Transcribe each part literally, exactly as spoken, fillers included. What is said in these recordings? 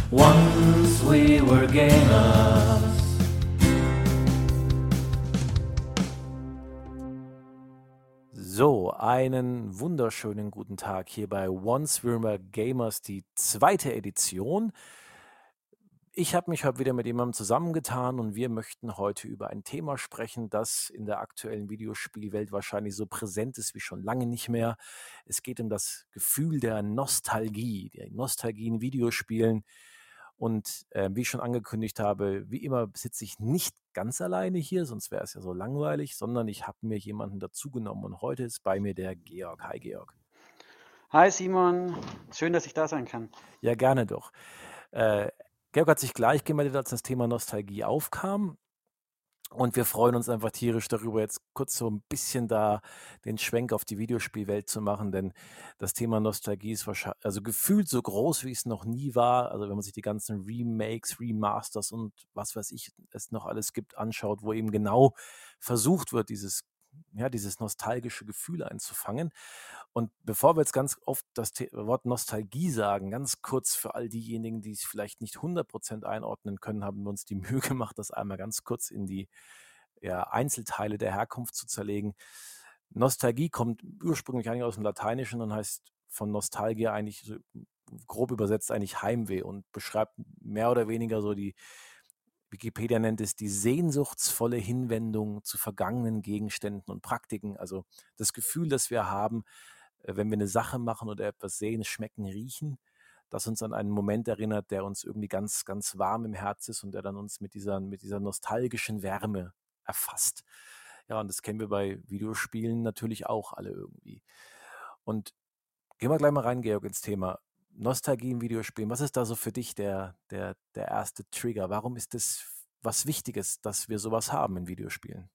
Once we were gamers. So, einen wunderschönen guten Tag hier bei Once We Were Gamers, die zweite Edition. Ich habe mich heute wieder mit jemandem zusammengetan und wir möchten heute über ein Thema sprechen, das in der aktuellen Videospielwelt wahrscheinlich so präsent ist wie schon lange nicht mehr. Es geht um das Gefühl der Nostalgie, der Nostalgie in Videospielen. Und äh, wie ich schon angekündigt habe, wie immer sitze ich nicht ganz alleine hier, sonst wäre es ja so langweilig, sondern ich habe mir jemanden dazugenommen und heute ist bei mir der Georg. Hi Georg. Hi Simon, schön, dass ich da sein kann. Ja, gerne doch. Äh, Georg hat sich gleich gemeldet, als das Thema Nostalgie aufkam. Und wir freuen uns einfach tierisch darüber, jetzt kurz so ein bisschen da den Schwenk auf die Videospielwelt zu machen, denn das Thema Nostalgie ist wahrscheinlich, also gefühlt so groß, wie es noch nie war. Also wenn man sich die ganzen Remakes, Remasters und was weiß ich es noch alles gibt, anschaut, wo eben genau versucht wird, dieses, ja, dieses nostalgische Gefühl einzufangen. Und bevor wir jetzt ganz oft das The- Wort Nostalgie sagen, ganz kurz für all diejenigen, die es vielleicht nicht hundert Prozent einordnen können, haben wir uns die Mühe gemacht, das einmal ganz kurz in die ja, Einzelteile der Herkunft zu zerlegen. Nostalgie kommt ursprünglich eigentlich aus dem Lateinischen und heißt von Nostalgia eigentlich so grob übersetzt eigentlich Heimweh und beschreibt mehr oder weniger so die, Wikipedia nennt es die sehnsuchtsvolle Hinwendung zu vergangenen Gegenständen und Praktiken. Also das Gefühl, das wir haben, äh, wenn wir eine Sache machen oder etwas sehen, schmecken, riechen, das uns an einen Moment erinnert, der uns irgendwie ganz, ganz warm im Herz ist und der dann uns mit dieser, mit dieser nostalgischen Wärme erfasst. Ja, und das kennen wir bei Videospielen natürlich auch alle irgendwie. Und gehen wir gleich mal rein, Georg, ins Thema Nostalgie im Videospielen. Was ist da so für dich der, der, der erste Trigger? Warum ist das was Wichtiges, dass wir sowas haben in Videospielen?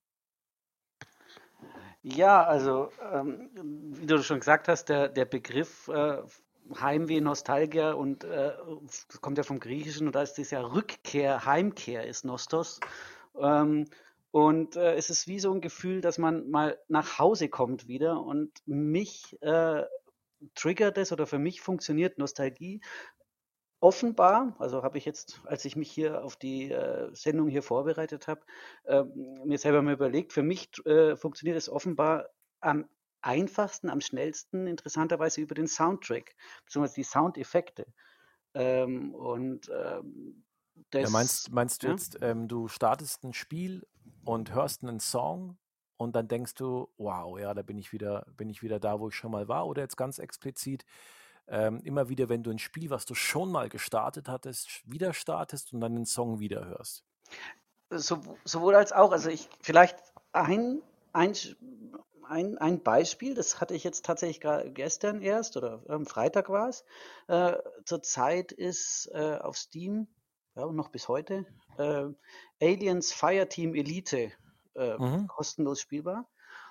Ja, also ähm, wie du schon gesagt hast, der, der Begriff äh, Heimweh, Nostalgia und äh, das kommt ja vom Griechischen und da ist das ja Rückkehr, Heimkehr ist Nostos. Ähm, und äh, es ist wie so ein Gefühl, dass man mal nach Hause kommt wieder und mich äh, triggert es oder für mich funktioniert Nostalgie offenbar, also habe ich jetzt, als ich mich hier auf die äh, Sendung hier vorbereitet habe, ähm, mir selber mal überlegt, für mich äh, funktioniert es offenbar am einfachsten, am schnellsten, interessanterweise über den Soundtrack, beziehungsweise die Soundeffekte. Ähm, und ähm, Ja, meinst, das, meinst du ja, jetzt, ähm, du startest ein Spiel und hörst einen Song und dann denkst du, wow, ja, da bin ich wieder, bin ich wieder da, wo ich schon mal war? Oder jetzt ganz explizit, ähm, immer wieder, wenn du ein Spiel, was du schon mal gestartet hattest, wieder startest und dann den Song wieder hörst? so, sowohl als auch, also ich vielleicht ein, ein, ein, ein Beispiel, das hatte ich jetzt tatsächlich gra- gestern erst oder am Freitag war es. Äh, zurzeit ist äh, auf Steam, ja, und noch bis heute, äh, Aliens Fireteam Elite äh, Mhm. kostenlos spielbar.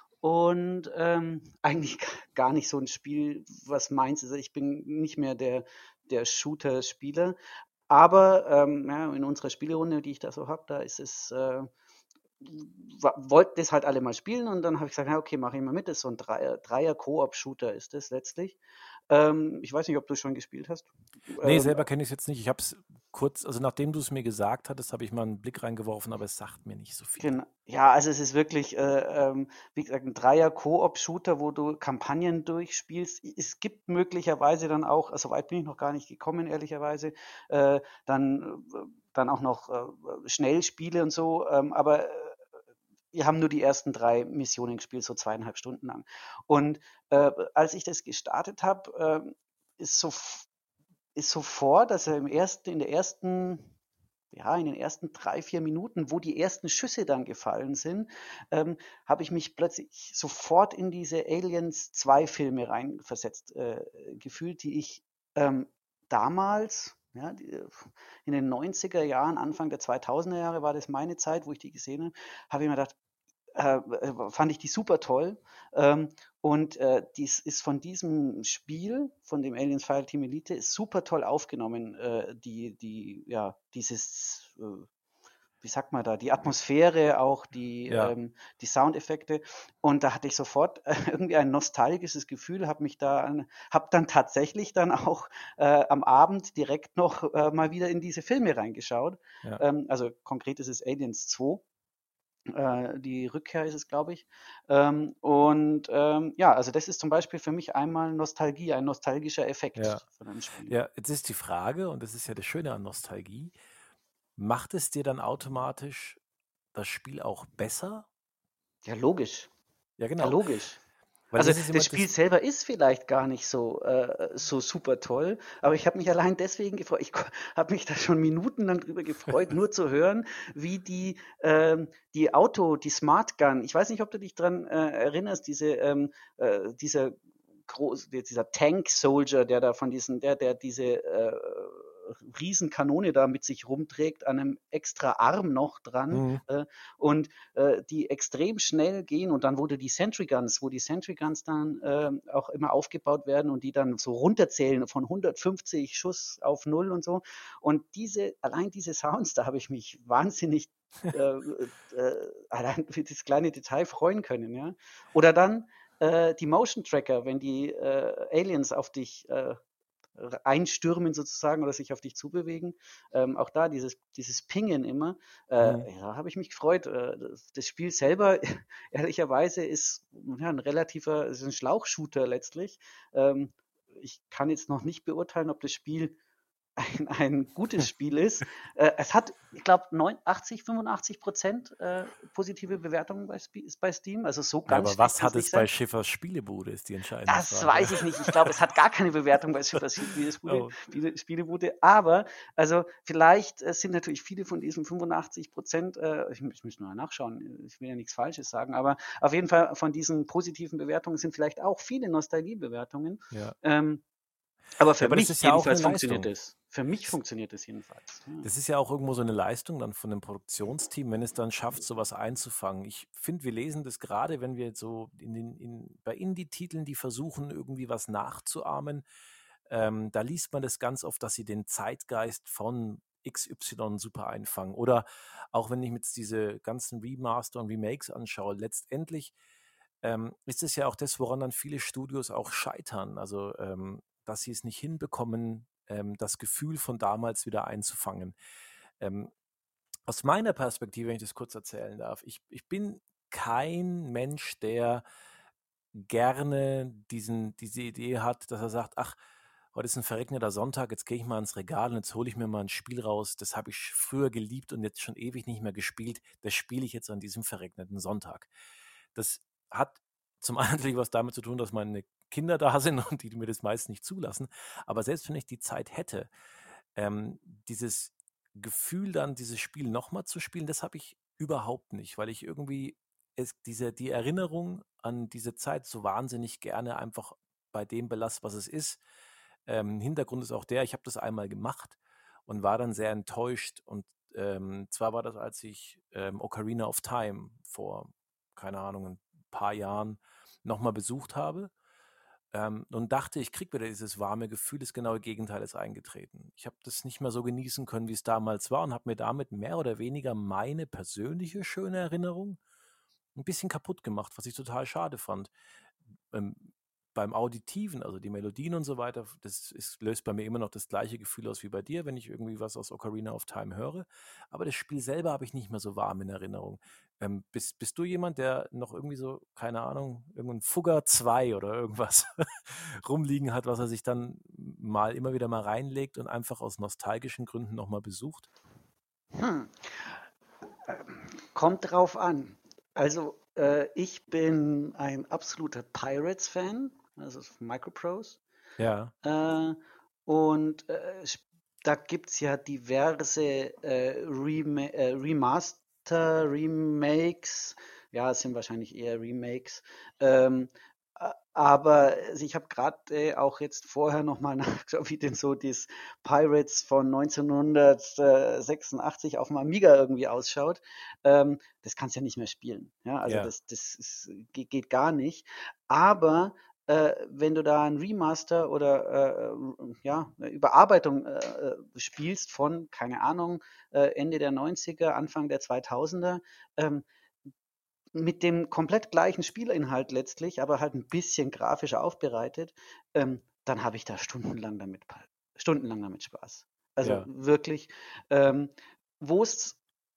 Und ähm, eigentlich gar nicht so ein Spiel, was meins ist. Ich bin nicht mehr der, der Shooter-Spieler. Aber ähm, ja, in unserer Spielerunde, die ich da so habe, da ist es äh, wa- wollten das halt alle mal spielen und dann habe ich gesagt, ja, okay, mache ich mal mit. Das ist so ein Dreier, Dreier-Koop-Shooter ist das letztlich. Ähm, ich weiß nicht, ob du schon gespielt hast. Nee, Ähm, selber kenne ich es jetzt nicht. Ich habe es kurz, also nachdem du es mir gesagt hattest, habe ich mal einen Blick reingeworfen, aber es sagt mir nicht so viel. Genau. Ja, also es ist wirklich, äh, ähm, wie gesagt, ein Dreier-Koop-Shooter, wo du Kampagnen durchspielst. Es gibt möglicherweise dann auch, also weit bin ich noch gar nicht gekommen, ehrlicherweise, äh, dann, äh, dann auch noch äh, Schnellspiele und so, ähm, aber äh, wir haben nur die ersten drei Missionen gespielt, so zweieinhalb Stunden lang. Und äh, als ich das gestartet habe, äh, ist, so, ist sofort, also im ersten, in der ersten ja, in den ersten drei vier Minuten, wo die ersten Schüsse dann gefallen sind, ähm, habe ich mich plötzlich sofort in diese Aliens zwei Filme reinversetzt äh, gefühlt, die ich ähm, damals, ja, die, in den neunziger Jahren, Anfang der zweitausender Jahre war das meine Zeit, wo ich die gesehen habe, habe ich mir gedacht, äh, äh, fand ich die super toll. Ähm, und äh, dies ist von diesem Spiel, von dem Aliens Fireteam Elite, ist super toll aufgenommen, äh, die, die, ja, dieses, äh, wie sagt man da, die Atmosphäre, auch die, Ja. ähm, die Soundeffekte. Und da hatte ich sofort äh, irgendwie ein nostalgisches Gefühl, habe mich da, an- hab dann tatsächlich dann auch äh, am Abend direkt noch äh, mal wieder in diese Filme reingeschaut. Ja. Ähm, also konkret ist es Aliens zwei. Äh, die Rückkehr ist es, glaube ich. Ähm, und ähm, ja, also das ist zum Beispiel für mich einmal Nostalgie, ein nostalgischer Effekt Ja. von einem Spiel. Ja, jetzt ist die Frage, und das ist ja das Schöne an Nostalgie, macht es dir dann automatisch das Spiel auch besser? Ja, logisch. Ja, Ja, genau. logisch. Weil Also das ist immer das Spiel das, selber ist vielleicht gar nicht so, äh, so super toll, aber ich habe mich allein deswegen gefreut. Ich habe mich da schon Minuten lang drüber gefreut, nur zu hören, wie die, ähm, die Auto, die Smart Gun, ich weiß nicht, ob du dich dran äh, erinnerst, diese, ähm, äh, dieser groß, dieser Tank Soldier, der da von diesen, der, der diese äh, Riesenkanone da mit sich rumträgt, an einem extra Arm noch dran Mhm. äh, und äh, die extrem schnell gehen und dann wurde die Sentry Guns, wo die Sentry Guns dann äh, auch immer aufgebaut werden und die dann so runterzählen von hundertfünfzig Schuss auf Null und so. Und diese, allein diese Sounds, da habe ich mich wahnsinnig äh, äh, allein für das kleine Detail freuen können, ja. Oder dann äh, die Motion Tracker, wenn die äh, Aliens auf dich äh, einstürmen sozusagen oder sich auf dich zubewegen. Ähm, auch da dieses, dieses Pingen immer, äh, Mhm. ja, habe ich mich gefreut. Äh, das, das Spiel selber, ehrlicherweise, ist ja, ein relativer, ist ein Schlauchshooter letztlich. Ähm, ich kann jetzt noch nicht beurteilen, ob das Spiel ein, ein gutes Spiel ist. Äh, es hat, ich glaube, achtzig, fünfundachtzig Prozent äh, positive Bewertungen bei, Spe- bei Steam. Also so Ja, ganz aber schlecht was kann es hat nicht es bei sein. Schiffers Spielebude, ist die entscheidende Das Frage. weiß ich nicht. Ich glaube, es hat gar keine Bewertung bei Super Spielebude, Oh. Spiele, Spielebude. Aber, also vielleicht äh, sind natürlich viele von diesen fünfundachtzig Prozent, äh, ich, ich muss nur nachschauen, ich will ja nichts Falsches sagen, aber auf jeden Fall von diesen positiven Bewertungen sind vielleicht auch viele Nostalgiebewertungen. Ja. Ähm, aber Ja, für aber das mich ist ja auch eine jedenfalls funktioniert Leistung. es. Für mich Das, funktioniert es jedenfalls. Ja. das ist ja auch irgendwo so eine Leistung dann von dem Produktionsteam, wenn es dann schafft, sowas einzufangen. Ich finde, wir lesen das gerade, wenn wir jetzt so in den, in, bei Indie-Titeln, die versuchen, irgendwie was nachzuahmen, ähm, da liest man das ganz oft, dass sie den Zeitgeist von X Y super einfangen. Oder auch wenn ich mir jetzt diese ganzen Remaster und Remakes anschaue, letztendlich ähm, ist es ja auch das, woran dann viele Studios auch scheitern. Also, ähm, dass sie es nicht hinbekommen, ähm, das Gefühl von damals wieder einzufangen. Ähm, aus meiner Perspektive, wenn ich das kurz erzählen darf, ich, ich bin kein Mensch, der gerne diesen, diese Idee hat, dass er sagt, ach, heute ist ein verregneter Sonntag, jetzt gehe ich mal ins Regal und jetzt hole ich mir mal ein Spiel raus, das habe ich früher geliebt und jetzt schon ewig nicht mehr gespielt, das spiele ich jetzt an diesem verregneten Sonntag. Das hat zum einen natürlich was damit zu tun, dass meine Kinder da sind und die mir das meist nicht zulassen, aber selbst wenn ich die Zeit hätte, ähm, dieses Gefühl dann, dieses Spiel nochmal zu spielen, das habe ich überhaupt nicht, weil ich irgendwie es, diese, die Erinnerung an diese Zeit so wahnsinnig gerne einfach bei dem belasse, was es ist. Ähm, Hintergrund ist auch der, ich habe das einmal gemacht und war dann sehr enttäuscht. Und ähm, zwar war das, als ich ähm, Ocarina of Time vor, keine Ahnung, ein paar Jahren nochmal besucht habe ähm, und dachte, ich kriege wieder dieses warme Gefühl, das genaue Gegenteil ist eingetreten. Ich habe das nicht mehr so genießen können, wie es damals war und habe mir damit mehr oder weniger meine persönliche schöne Erinnerung ein bisschen kaputt gemacht, was ich total schade fand. Ähm, beim Auditiven, also die Melodien und so weiter, das ist, löst bei mir immer noch das gleiche Gefühl aus wie bei dir, wenn ich irgendwie was aus Ocarina of Time höre. Aber das Spiel selber habe ich nicht mehr so warm in Erinnerung. Ähm, bist, bist du jemand, der noch irgendwie so, keine Ahnung, irgendein Fugger zwei oder irgendwas rumliegen hat, was er sich dann mal immer wieder mal reinlegt und einfach aus nostalgischen Gründen nochmal besucht? Hm. Kommt drauf an. Also, äh, ich bin ein absoluter Pirates-Fan, also Microprose. Ja, Äh, und äh, sp- da gibt es ja diverse äh, Rema äh, Remaster, Remakes. Ja, es sind wahrscheinlich eher Remakes. Ähm, a- aber also ich habe gerade äh, auch jetzt vorher nochmal nachgeschaut, wie denn so das Pirates von neunzehnhundertsechsundachtzig auf dem Amiga irgendwie ausschaut. Ähm, das kannst du ja nicht mehr spielen. Ja, also ja. das, das ist, geht, geht gar nicht. Aber äh, wenn du da ein Remaster oder äh, ja, eine Überarbeitung äh, äh, spielst von, keine Ahnung, äh, Ende der neunziger, Anfang der zweitausender, ähm, mit dem komplett gleichen Spielinhalt letztlich, aber halt ein bisschen grafischer aufbereitet, ähm, dann habe ich da stundenlang damit, stundenlang damit Spaß. Also Ja. wirklich, ähm, wo es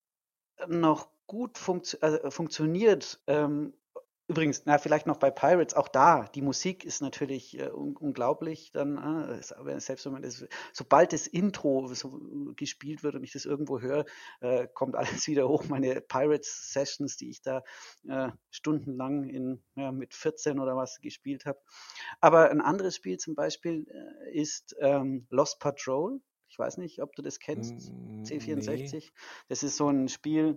noch gut funktio äh, funktioniert, ähm, übrigens, na, vielleicht noch bei Pirates, auch da, die Musik ist natürlich äh, un unglaublich, dann, äh, ist, aber selbst wenn man das, sobald das Intro so gespielt wird und ich das irgendwo höre, äh, kommt alles wieder hoch. Meine Pirates-Sessions, die ich da äh, stundenlang in, ja, mit vierzehn oder was gespielt habe. Aber ein anderes Spiel zum Beispiel äh, ist ähm, Lost Patrol. Ich weiß nicht, ob du das kennst, Mm, Nee. C vierundsechzig. Das ist so ein Spiel,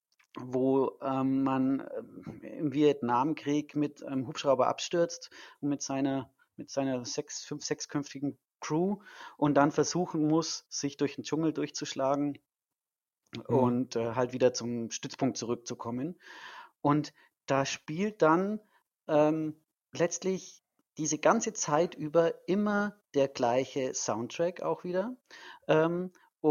wo ähm, man ähm, im Vietnamkrieg mit einem Hubschrauber abstürzt und mit seiner, mit seiner sechs, fünf, sechsköpfigen Crew und dann versuchen muss, sich durch den Dschungel durchzuschlagen Hm. und äh, halt wieder zum Stützpunkt zurückzukommen. Und da spielt dann ähm, letztlich diese ganze Zeit über immer der gleiche Soundtrack auch wieder. Ähm,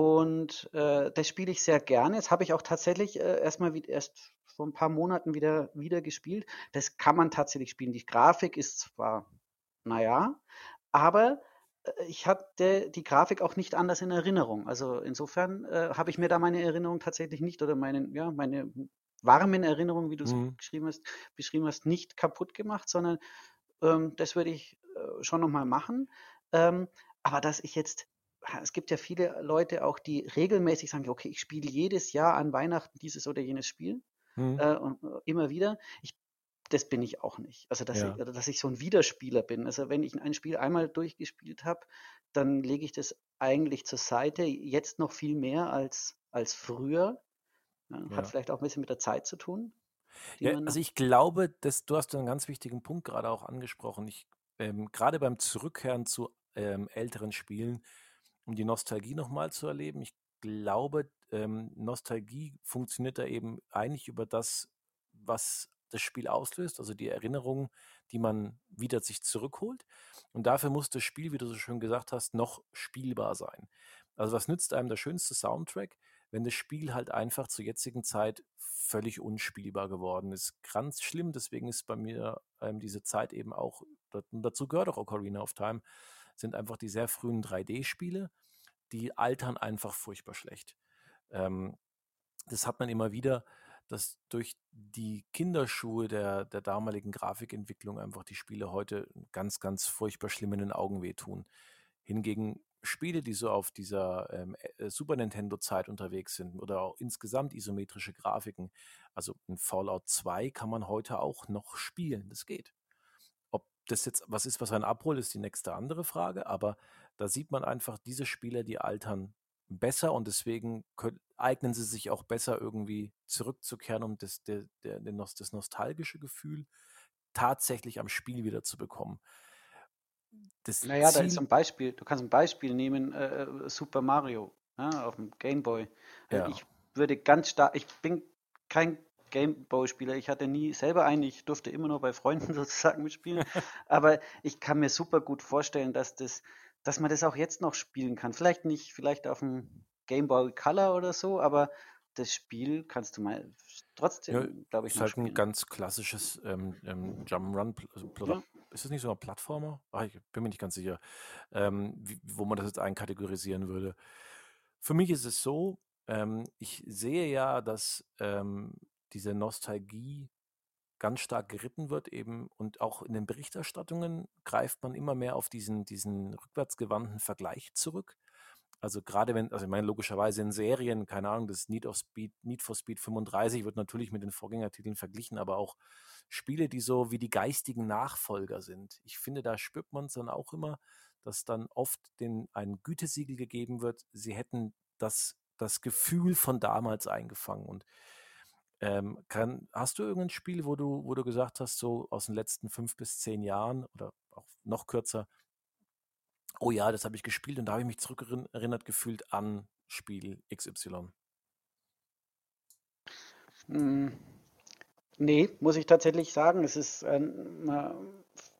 und äh, das spiele ich sehr gerne. Das habe ich auch tatsächlich äh, erstmal wie, erst vor ein paar Monaten wieder, wieder gespielt. Das kann man tatsächlich spielen. Die Grafik ist zwar, naja, aber äh, ich hatte die Grafik auch nicht anders in Erinnerung. Also insofern äh, habe ich mir da meine Erinnerung tatsächlich nicht oder meinen, ja, meine warmen Erinnerungen, wie du es Hm. geschrieben hast, beschrieben hast, nicht kaputt gemacht, sondern ähm, das würde ich äh, schon nochmal machen. Ähm, aber dass ich jetzt, es gibt ja viele Leute auch, die regelmäßig sagen, okay, ich spiele jedes Jahr an Weihnachten dieses oder jenes Spiel Hm. äh, und äh, immer wieder. Ich, das bin ich auch nicht. Also dass ich, Ja. oder dass ich so ein Wiederspieler bin. Also wenn ich ein Spiel einmal durchgespielt habe, dann lege ich das eigentlich zur Seite. Jetzt noch viel mehr als, als früher. Ja, hat Ja. vielleicht auch ein bisschen mit der Zeit zu tun, die Ja, man also da. ich glaube, dass du hast einen ganz wichtigen Punkt gerade auch angesprochen. Ich, ähm, gerade beim Zurückkehren zu ähm, älteren Spielen, um die Nostalgie nochmal zu erleben, ich glaube, ähm, Nostalgie funktioniert da eben eigentlich über das, was das Spiel auslöst, also die Erinnerungen, die man wieder sich zurückholt. Und dafür muss das Spiel, wie du so schön gesagt hast, noch spielbar sein. Also was nützt einem der schönste Soundtrack, wenn das Spiel halt einfach zur jetzigen Zeit völlig unspielbar geworden ist. Ganz schlimm, deswegen ist bei mir ähm, diese Zeit eben auch, und dazu gehört auch Ocarina of Time, sind einfach die sehr frühen drei D-Spiele, die altern einfach furchtbar schlecht. Ähm, das hat man immer wieder, dass durch die Kinderschuhe der, der damaligen Grafikentwicklung einfach die Spiele heute ganz, ganz furchtbar schlimm in den Augen wehtun. Hingegen Spiele, die so auf dieser ähm, äh, Super Nintendo-Zeit unterwegs sind oder auch insgesamt isometrische Grafiken, also in Fallout zwei kann man heute auch noch spielen, das geht. Ob das jetzt was ist, was einen abholt, ist die nächste andere Frage, aber da sieht man einfach, diese Spieler, die altern besser und deswegen können, eignen sie sich auch besser irgendwie zurückzukehren, um das, der, der, den Nos- das nostalgische Gefühl tatsächlich am Spiel wieder zu bekommen. Das Naja, da ist Ziel, ein Beispiel, du kannst ein Beispiel nehmen, äh, äh, Super Mario, ja, auf dem Game Boy. Äh, ja, ich würde ganz stark, ich bin kein Game Boy-Spieler, ich hatte nie selber einen, ich durfte immer nur bei Freunden sozusagen mitspielen, aber ich kann mir super gut vorstellen, dass das, dass man das auch jetzt noch spielen kann. Vielleicht nicht, vielleicht auf dem Game Boy Color oder so, aber das Spiel kannst du mal ja, trotzdem, glaube ich, ist noch halt ein spielen. ganz klassisches ähm, ähm, Jump'n'Run, pl- also, oder Ja. ist das nicht so ein Plattformer? Ah, ich bin mir nicht ganz sicher, ähm, wie, wo man das jetzt einkategorisieren würde. Für mich ist es so, ähm, ich sehe ja, dass ähm, diese Nostalgie ganz stark geritten wird eben und auch in den Berichterstattungen greift man immer mehr auf diesen, diesen rückwärtsgewandten Vergleich zurück. Also gerade wenn, also ich meine, logischerweise in Serien, keine Ahnung, das Need of Speed, Need for Speed fünfunddreißig wird natürlich mit den Vorgängertiteln verglichen, aber auch Spiele, die so wie die geistigen Nachfolger sind. Ich finde, da spürt man es dann auch immer, dass dann oft den ein Gütesiegel gegeben wird, sie hätten das, das Gefühl von damals eingefangen. Und ähm, kann, hast du irgendein Spiel, wo du, wo du gesagt hast, so aus den letzten fünf bis zehn Jahren oder auch noch kürzer, oh ja, das habe ich gespielt und da habe ich mich zurückerinnert gefühlt an Spiel X Y. Mm, nee, muss ich tatsächlich sagen. Es ist, ähm,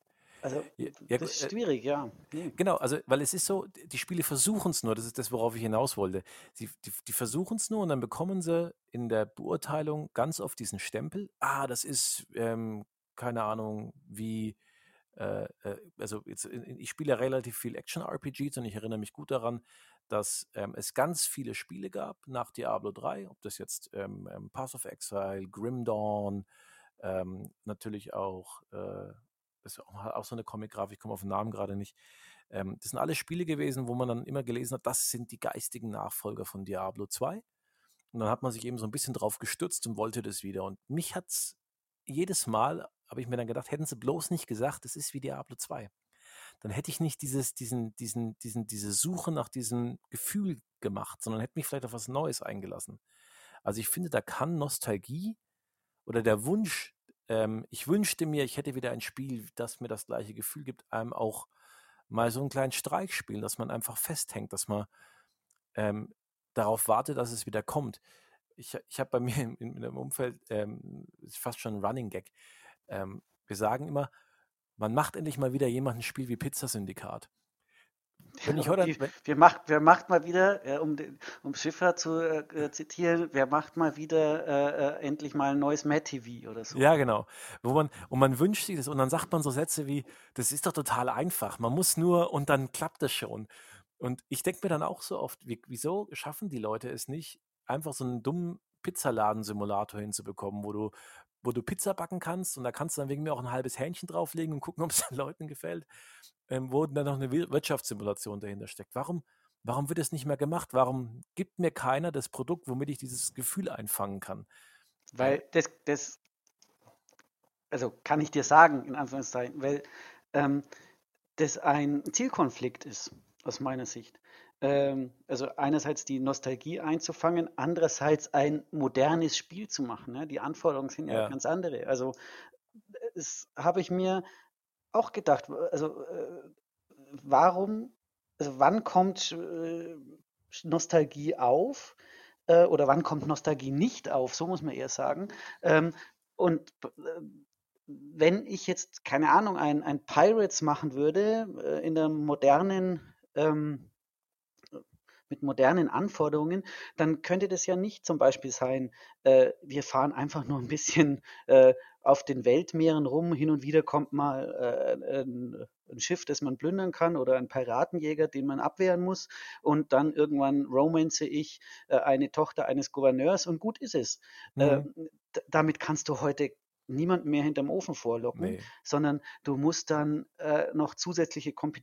Also, Ja, ja, das ist äh, schwierig, ja. Nee. genau, also, weil es ist so, die Spiele versuchen es nur, das ist das, worauf ich hinaus wollte. Sie, die, die versuchen es nur und dann bekommen sie in der Beurteilung ganz oft diesen Stempel. Ah, das ist, ähm, keine Ahnung, wie, äh, äh, also jetzt, in- in- ich spiele ja relativ viel Action-R P Gs und ich erinnere mich gut daran, dass ähm, es ganz viele Spiele gab nach Diablo drei, ob das jetzt ähm, ähm, Path of Exile, Grim Dawn, ähm, natürlich auch, äh, das ist auch, auch so eine Comic-Grafik, ich komme auf den Namen gerade nicht. Ähm, das sind alle Spiele gewesen, wo man dann immer gelesen hat, das sind die geistigen Nachfolger von Diablo zwei. Und dann hat man sich eben so ein bisschen drauf gestürzt und wollte das wieder. Und mich hat es jedes Mal, habe ich mir dann gedacht, hätten sie bloß nicht gesagt, das ist wie Diablo zwei. Dann hätte ich nicht dieses, diesen, diesen, diesen, diese Suche nach diesem Gefühl gemacht, sondern hätte mich vielleicht auf was Neues eingelassen. Also ich finde, da kann Nostalgie oder der Wunsch, ähm, ich wünschte mir, ich hätte wieder ein Spiel, das mir das gleiche Gefühl gibt, einem auch mal so einen kleinen Streich spielen, dass man einfach festhängt, dass man ähm, darauf wartet, dass es wieder kommt. Ich, ich habe bei mir in, in dem Umfeld, ähm, ist fast schon ein Running Gag, ähm, wir sagen immer, man macht endlich mal wieder jemand ein Spiel wie Pizza Syndikat. Wenn ich heute, Wie, wenn, wer macht, wer macht mal wieder, äh, um, den, um Schiffer zu äh, zitieren, wer macht mal wieder äh, äh, endlich mal ein neues Mad T V oder so? ja, genau. Wo man, und man wünscht sich das und dann sagt man so Sätze wie, das ist doch total einfach. Man muss nur und dann klappt das schon. Und ich denke mir dann auch so oft, wie, wieso schaffen die Leute es nicht, einfach so einen dummen Pizzaladen-Simulator hinzubekommen, wo du, wo du Pizza backen kannst und da kannst du dann wegen mir auch ein halbes Hähnchen drauflegen und gucken, ob es den Leuten gefällt, ähm, wo dann noch eine Wir- Wirtschaftssimulation dahinter steckt. Warum, warum wird es nicht mehr gemacht? Warum gibt mir keiner das Produkt, womit ich dieses Gefühl einfangen kann? Äh, Weil das, das, also kann ich dir sagen, in Anführungszeichen, weil ähm, das ein Zielkonflikt ist, aus meiner Sicht. Ähm, also einerseits die Nostalgie einzufangen, andererseits ein modernes Spiel zu machen. Ne? Die Anforderungen sind ja ja. ganz andere. Also das habe ich mir auch gedacht. Also äh, warum, also wann kommt äh, Nostalgie auf äh, oder wann kommt Nostalgie nicht auf? So muss man eher sagen. Ähm, und äh, wenn ich jetzt, keine Ahnung, ein, ein Pirates machen würde, äh, in der modernen, ähm, mit modernen Anforderungen, dann könnte das ja nicht zum Beispiel sein, äh, wir fahren einfach nur ein bisschen äh, auf den Weltmeeren rum, hin und wieder kommt mal äh, ein, ein Schiff, das man plündern kann oder ein Piratenjäger, den man abwehren muss und dann irgendwann romance ich äh, eine Tochter eines Gouverneurs und gut ist es. Äh, Hm. damit kannst du heute niemand mehr hinterm Ofen vorlocken, Nee. sondern du musst dann äh, noch zusätzliche Kom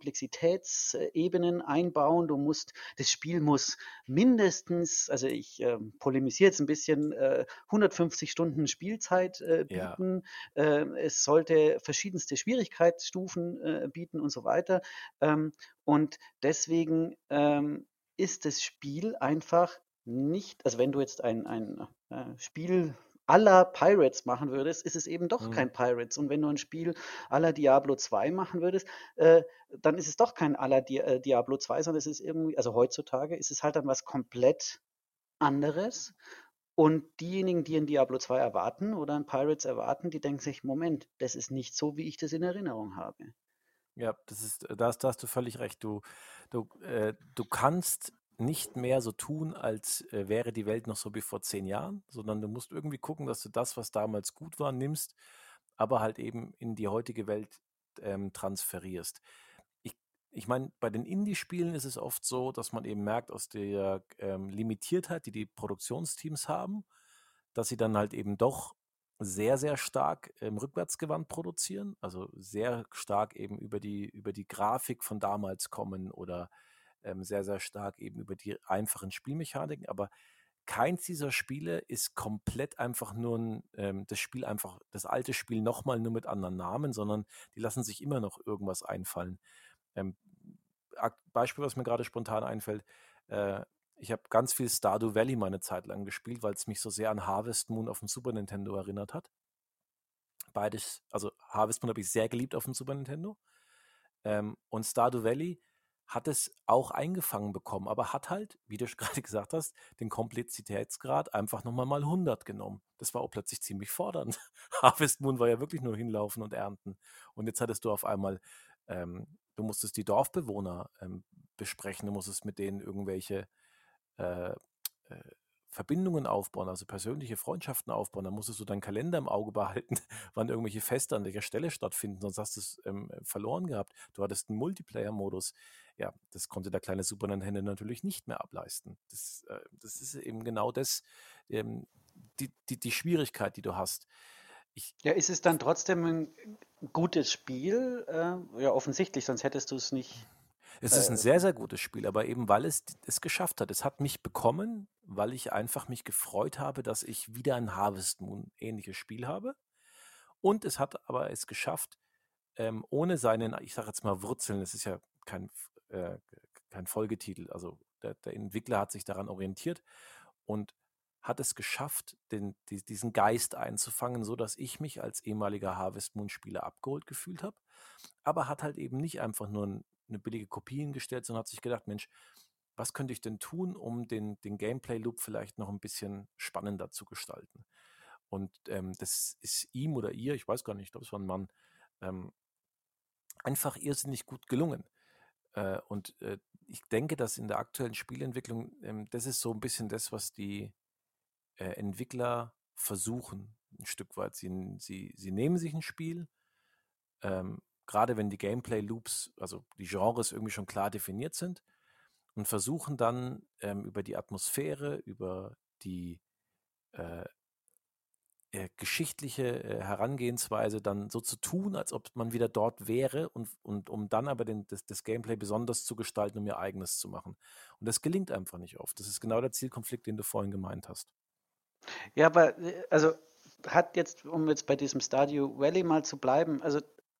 Komplexitätsebenen einbauen. Du musst, das Spiel muss mindestens, also ich äh, polemisiere jetzt ein bisschen, äh, hundertfünfzig Stunden Spielzeit äh, Ja. bieten. Äh, es sollte verschiedenste Schwierigkeitsstufen äh, bieten und so weiter. Ähm, und deswegen ähm, ist das Spiel einfach nicht, also wenn du jetzt ein, ein äh, Spiel à la Pirates machen würdest, ist es eben doch Hm. kein Pirates. Und wenn du ein Spiel à la Diablo zwei machen würdest, äh, dann ist es doch kein à la Di äh, Diablo zwei, sondern es ist irgendwie, also heutzutage ist es halt dann was komplett anderes. Und diejenigen, die ein Diablo zwei erwarten oder ein Pirates erwarten, die denken sich, Moment, das ist nicht so, wie ich das in Erinnerung habe. Ja, das ist, da hast, da hast du völlig recht. Du, du, äh, du kannst nicht mehr so tun, als äh, wäre die Welt noch so wie vor zehn Jahren, sondern du musst irgendwie gucken, dass du das, was damals gut war, nimmst, aber halt eben in die heutige Welt ähm, transferierst. Ich, ich meine, bei den Indie-Spielen ist es oft so, dass man eben merkt, aus der ähm, Limitiertheit, die die Produktionsteams haben, dass sie dann halt eben doch sehr, sehr stark ähm, rückwärtsgewandt produzieren, also sehr stark eben über die, über die Grafik von damals kommen oder ähm, sehr, sehr stark eben über die einfachen Spielmechaniken. Aber keins dieser Spiele ist komplett einfach nur ein, ähm, das Spiel einfach, das alte Spiel nochmal nur mit anderen Namen, sondern die lassen sich immer noch irgendwas einfallen. Ähm, Ak- Beispiel, was mir gerade spontan einfällt, äh, ich habe ganz viel Stardew Valley meine Zeit lang gespielt, weil es mich so sehr an Harvest Moon auf dem Super Nintendo erinnert hat. Beides, also Harvest Moon habe ich sehr geliebt auf dem Super Nintendo. Ähm, und Stardew Valley hat es auch eingefangen bekommen, aber hat halt, wie du gerade gesagt hast, den Komplexitätsgrad einfach nochmal mal hundert genommen. Das war auch plötzlich ziemlich fordernd. Harvest Moon war ja wirklich nur hinlaufen und ernten. Und jetzt hattest du auf einmal, ähm, du musstest die Dorfbewohner ähm, besprechen, du musstest mit denen irgendwelche äh, äh, Verbindungen aufbauen, also persönliche Freundschaften aufbauen. Dann musstest du deinen Kalender im Auge behalten, wann irgendwelche Feste an welcher Stelle stattfinden, sonst hast du es ähm, verloren gehabt. Du hattest einen Multiplayer-Modus. Ja, das konnte der kleine Super Nintendo natürlich nicht mehr ableisten. Das, äh, das ist eben genau das, ähm, die, die, die Schwierigkeit, die du hast. Ich, Ja, ist es dann trotzdem ein gutes Spiel? Äh, ja, offensichtlich, sonst hättest du es nicht. Es ist ein Äh, sehr, sehr gutes Spiel, aber eben weil es es geschafft hat. Es hat mich bekommen, weil ich einfach mich gefreut habe, dass ich wieder ein Harvest Moon ähnliches Spiel habe. Und es hat aber es geschafft, ähm, ohne seinen, ich sage jetzt mal Wurzeln, es ist ja kein, äh, kein Folgetitel, also der, der Entwickler hat sich daran orientiert und hat es geschafft, den, die, diesen Geist einzufangen, so dass ich mich als ehemaliger Harvest Moon Spieler abgeholt gefühlt habe, aber hat halt eben nicht einfach nur ein, eine billige Kopie hingestellt, sondern hat sich gedacht, Mensch, was könnte ich denn tun, um den, den Gameplay-Loop vielleicht noch ein bisschen spannender zu gestalten? Und ähm, das ist ihm oder ihr, ich weiß gar nicht, ich glaube, es war ein Mann, ähm, einfach irrsinnig gut gelungen. Äh, und äh, ich denke, dass in der aktuellen Spielentwicklung, ähm, das ist so ein bisschen das, was die äh, Entwickler versuchen, ein Stück weit. Sie, sie, sie nehmen sich ein Spiel, ähm, gerade wenn die Gameplay-Loops, also die Genres irgendwie schon klar definiert sind, und versuchen dann ähm, über die Atmosphäre, über die äh, äh, geschichtliche äh, Herangehensweise dann so zu tun, als ob man wieder dort wäre und, und um dann aber den, das, das Gameplay besonders zu gestalten, um ihr eigenes zu machen. Und das gelingt einfach nicht oft. Das ist genau der Zielkonflikt, den du vorhin gemeint hast. ja, aber äh, also hat jetzt, um jetzt bei diesem Stardew Valley mal zu bleiben, also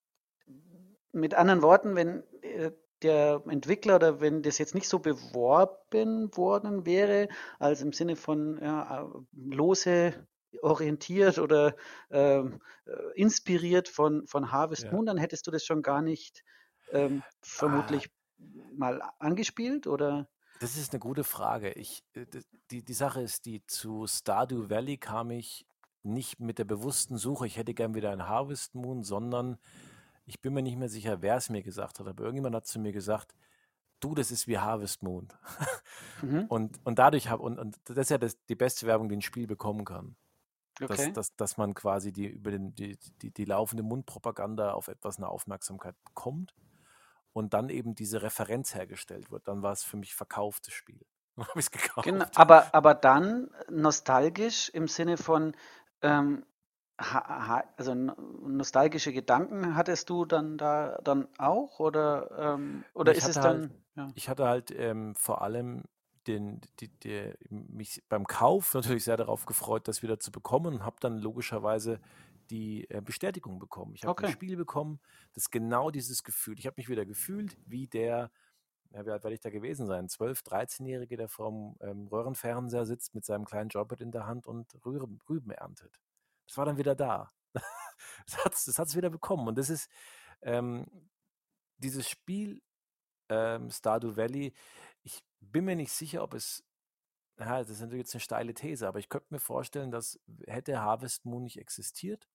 mit anderen Worten, wenn äh, der Entwickler oder wenn das jetzt nicht so beworben worden wäre, als im Sinne von ja, äh, lose orientiert oder ähm, äh, inspiriert von, von Harvest Ja. Moon, dann hättest du das schon gar nicht ähm, Ah, vermutlich mal angespielt oder? das ist eine gute Frage. Ich, äh, d- die, die Sache ist, die zu Stardew Valley kam ich nicht mit der bewussten Suche, ich hätte gern wieder ein Harvest Moon, sondern ich bin mir nicht mehr sicher, wer es mir gesagt hat, aber irgendjemand hat zu mir gesagt, du, das ist wie Harvest Moon. Mhm, Und, und dadurch habe, und, und das ist ja das, die beste Werbung, die ein Spiel bekommen kann. Dass, okay. dass, dass man quasi die, über den, die, die, die laufende Mundpropaganda auf etwas eine Aufmerksamkeit bekommt und dann eben diese Referenz hergestellt wird. Dann war es für mich verkauftes Spiel. Dann habe ich es Genau, gekauft. aber, aber dann nostalgisch im Sinne von, ähm, ha, ha, also n- nostalgische Gedanken hattest du dann da dann auch oder, ähm, Nee, oder ich ist es hatte halt, dann, ja, ich hatte halt ähm, vor allem den, die, die, mich beim Kauf natürlich sehr darauf gefreut, das wieder zu bekommen und habe dann logischerweise die äh, Bestätigung bekommen. Ich habe ein okay. Spiel bekommen, das genau dieses Gefühl, ich habe mich wieder gefühlt wie der, ja, wie alt werde ich da gewesen sein? zwölf-, dreizehn-Jährige, der vorm ähm, Röhrenfernseher sitzt mit seinem kleinen Jobbit in der Hand und Rüben, Rüben erntet. Das war dann wieder da. Das hat es das hat's wieder bekommen. Und das ist ähm, dieses Spiel ähm, Stardew Valley. Ich bin mir nicht sicher, ob es, ja, das ist natürlich jetzt eine steile These, aber ich könnte mir vorstellen, dass hätte Harvest Moon nicht existiert,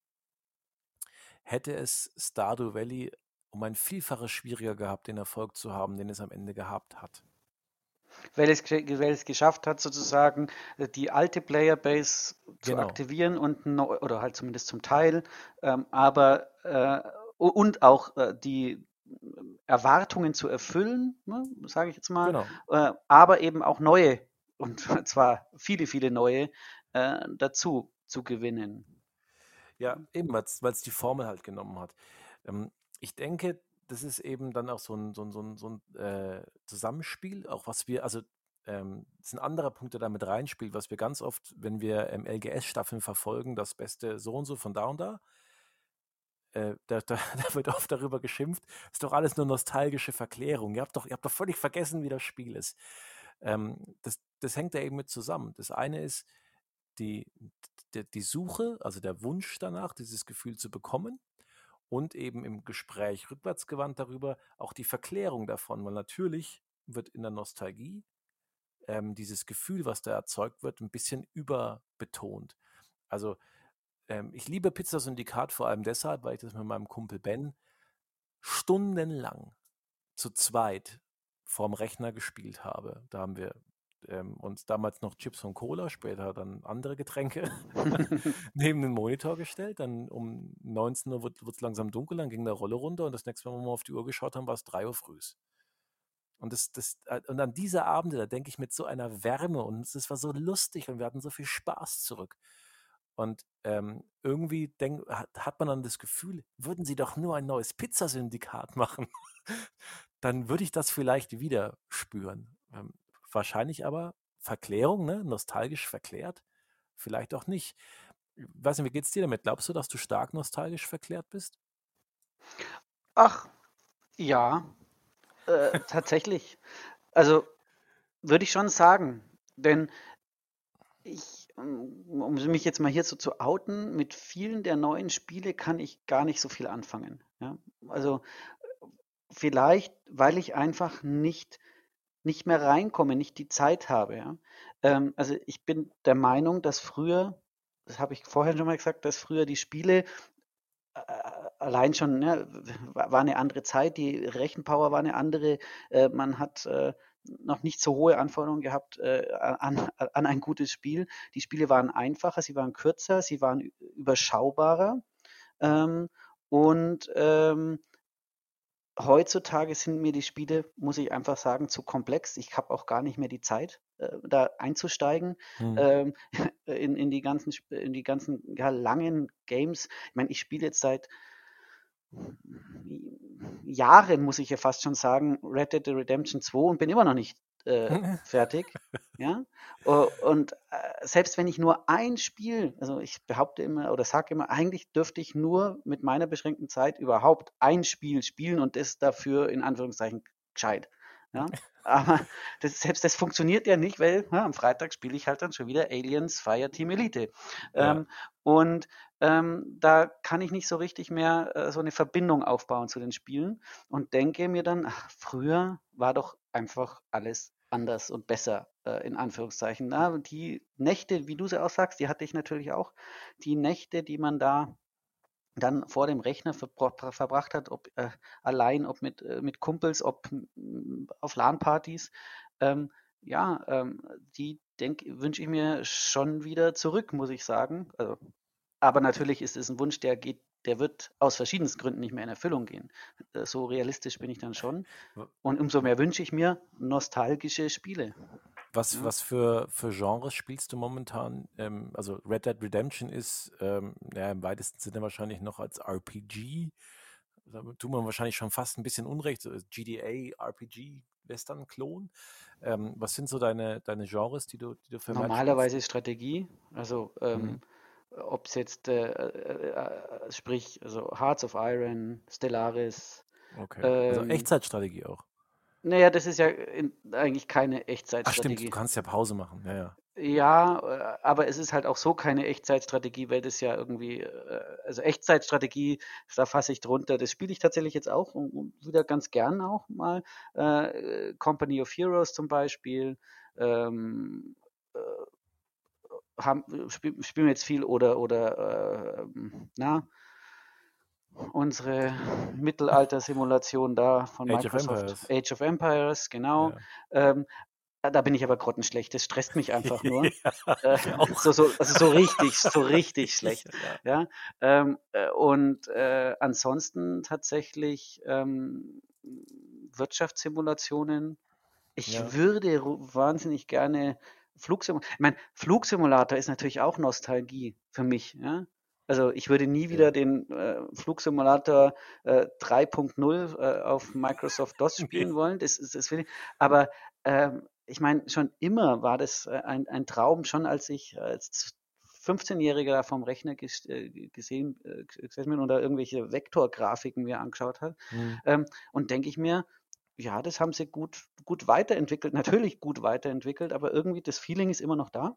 hätte es Stardew Valley um ein Vielfaches schwieriger gehabt, den Erfolg zu haben, den es am Ende gehabt hat. Weil es, ge- weil es geschafft hat, sozusagen äh, die alte Playerbase zu Genau, aktivieren und neu, oder halt zumindest zum Teil, ähm, aber äh, u- und auch äh, die Erwartungen zu erfüllen, ne, sage ich jetzt mal, genau. äh, aber eben auch neue, und zwar viele, viele neue, äh, dazu zu gewinnen. Ja, eben, weil es die Formel halt genommen hat. Ähm, ich denke, das ist eben dann auch so ein, so ein, so ein, so ein äh, Zusammenspiel, auch was wir, also ähm, es ist ein anderer Punkt, der da mit reinspielt, was wir ganz oft, wenn wir ähm, L G S-Staffeln verfolgen, das Beste so und so von da und da, äh, da, da, da wird oft darüber geschimpft, ist doch alles nur nostalgische Verklärung. Ihr habt doch, ihr habt doch völlig vergessen, wie das Spiel ist. Ähm, das, das hängt da eben mit zusammen. Das eine ist die, die, die Suche, also der Wunsch danach, dieses Gefühl zu bekommen. und eben im Gespräch rückwärtsgewandt darüber auch die Verklärung davon, weil natürlich wird in der Nostalgie ähm, dieses Gefühl, was da erzeugt wird, ein bisschen überbetont. Also ähm, ich liebe Pizza Syndikat vor allem deshalb, weil ich das mit meinem Kumpel Ben stundenlang zu zweit vorm Rechner gespielt habe. Da haben wir ähm, uns damals noch Chips und Cola, später dann andere Getränke neben den Monitor gestellt. Dann um neunzehn Uhr wird es langsam dunkel, dann ging der Rolle runter und das nächste Mal, wo wir auf die Uhr geschaut haben, war es drei Uhr früh. Und, das, das, äh, und an diese Abende, da denke ich mit so einer Wärme und es war so lustig und wir hatten so viel Spaß zurück. Und ähm, irgendwie denk, hat, hat man dann das Gefühl, würden sie doch nur ein neues Pizzasyndikat machen, dann würde ich das vielleicht wieder spüren. Ähm, wahrscheinlich aber Verklärung, ne? Nostalgisch verklärt, vielleicht auch nicht. Weiß nicht, wie geht's dir damit? Glaubst du, dass du stark nostalgisch verklärt bist? Ach, ja, äh, tatsächlich. Also würde ich schon sagen, denn ich, ähm, um mich jetzt mal hier so zu outen, mit vielen der neuen Spiele kann ich gar nicht so viel anfangen. Ja? Also vielleicht, weil ich einfach nicht, nicht mehr reinkomme, nicht die Zeit habe. Ja? Ähm, also ich bin der Meinung, dass früher, das habe ich vorher schon mal gesagt, dass früher die Spiele äh, allein schon, ne, war war eine andere Zeit, die Rechenpower war eine andere. Äh, man hat äh, noch nicht so hohe Anforderungen gehabt äh, an, an ein gutes Spiel. Die Spiele waren einfacher, sie waren kürzer, sie waren ü- überschaubarer. Ähm, und ähm, heutzutage sind mir die Spiele, muss ich einfach sagen, zu komplex. Ich habe auch gar nicht mehr die Zeit, äh, da einzusteigen Hm. ähm, in, in die ganzen, Sp- in die ganzen ja, langen Games. Ich meine, ich spiele jetzt seit Jahren, muss ich ja fast schon sagen, Red Dead Redemption zwei und bin immer noch nicht äh, fertig. Ja? Uh, und äh, selbst wenn ich nur ein Spiel, also ich behaupte immer oder sage immer, eigentlich dürfte ich nur mit meiner beschränkten Zeit überhaupt ein Spiel spielen und das dafür in Anführungszeichen gescheit. Ja? Aber das, selbst das funktioniert ja nicht, weil ja, am Freitag spiele ich halt dann schon wieder Aliens Fireteam Elite. Ja. Ähm, und ähm, da kann ich nicht so richtig mehr äh, so eine Verbindung aufbauen zu den Spielen und denke mir dann, ach, früher war doch einfach alles anders und besser, äh, in Anführungszeichen. Na, die Nächte, wie du sie auch sagst, die hatte ich natürlich auch. Die Nächte, die man da dann vor dem Rechner verbra verbracht hat, ob äh, allein, ob mit, äh, mit Kumpels, ob m, auf LAN-Partys, ähm, ja, ähm, die wünsche ich mir schon wieder zurück, muss ich sagen. Also aber natürlich ist es ein Wunsch, der geht der wird aus verschiedensten Gründen nicht mehr in Erfüllung gehen. Äh, so realistisch bin ich dann schon. Und umso mehr wünsche ich mir nostalgische Spiele. Was, Ja. was für, für Genres spielst du momentan? Ähm, also Red Dead Redemption ist ähm, ja, im weitesten Sinne wahrscheinlich noch als R P G. Da tut man wahrscheinlich schon fast ein bisschen Unrecht. so G D A, R P G, Western-Klon. Ähm, was sind so deine, deine Genres, die du, die du vermehrt spielst? Normalerweise Strategie, also Mhm. ähm, ob es jetzt, äh, äh, äh, sprich, also Hearts of Iron, Stellaris, Okay. Also ähm, Echtzeitstrategie auch. naja, das ist ja in, eigentlich keine Ach stimmt, du Echtzeitstrategie. kannst ja Pause machen. Ja, ja. Ja, äh, aber es ist halt auch so keine Echtzeitstrategie, weil das ja irgendwie, äh, also Echtzeitstrategie, da fasse ich drunter. Das spiele ich tatsächlich jetzt auch und, und wieder ganz gern auch mal. Äh, Company of Heroes zum Beispiel. Ähm, äh, haben, spiel, spielen wir jetzt viel oder, oder äh, na, unsere Mittelalter-Simulation da von Age of Microsoft, Empires. Age of Empires, genau. Ja. Ähm, ja, da bin ich aber grottenschlecht. Das stresst mich einfach nur. Ja, Äh, ich auch. so, so, also so richtig, so richtig schlecht. Ja. Ja. Ähm, äh, und äh, ansonsten tatsächlich ähm, Wirtschaftssimulationen. Ich Ja. würde ru- wahnsinnig gerne Flugsimulator. Ich meine, Flugsimulator ist natürlich auch Nostalgie für mich. Ja? Also ich würde nie wieder Ja. den äh, Flugsimulator äh, drei Punkt null äh, auf Microsoft DOS Nee. spielen wollen. Das, ist- das will ich. Aber ähm, ich meine, schon immer war das äh, ein, ein Traum, schon als ich als fünfzehnjähriger da vorm Rechner ges äh, gesehen äh, gesessen bin oder irgendwelche Vektorgrafiken mir angeschaut habe. Hm. Ähm, und denke ich mir, ja, das haben sie gut, gut weiterentwickelt, natürlich gut weiterentwickelt, aber irgendwie das Feeling ist immer noch da.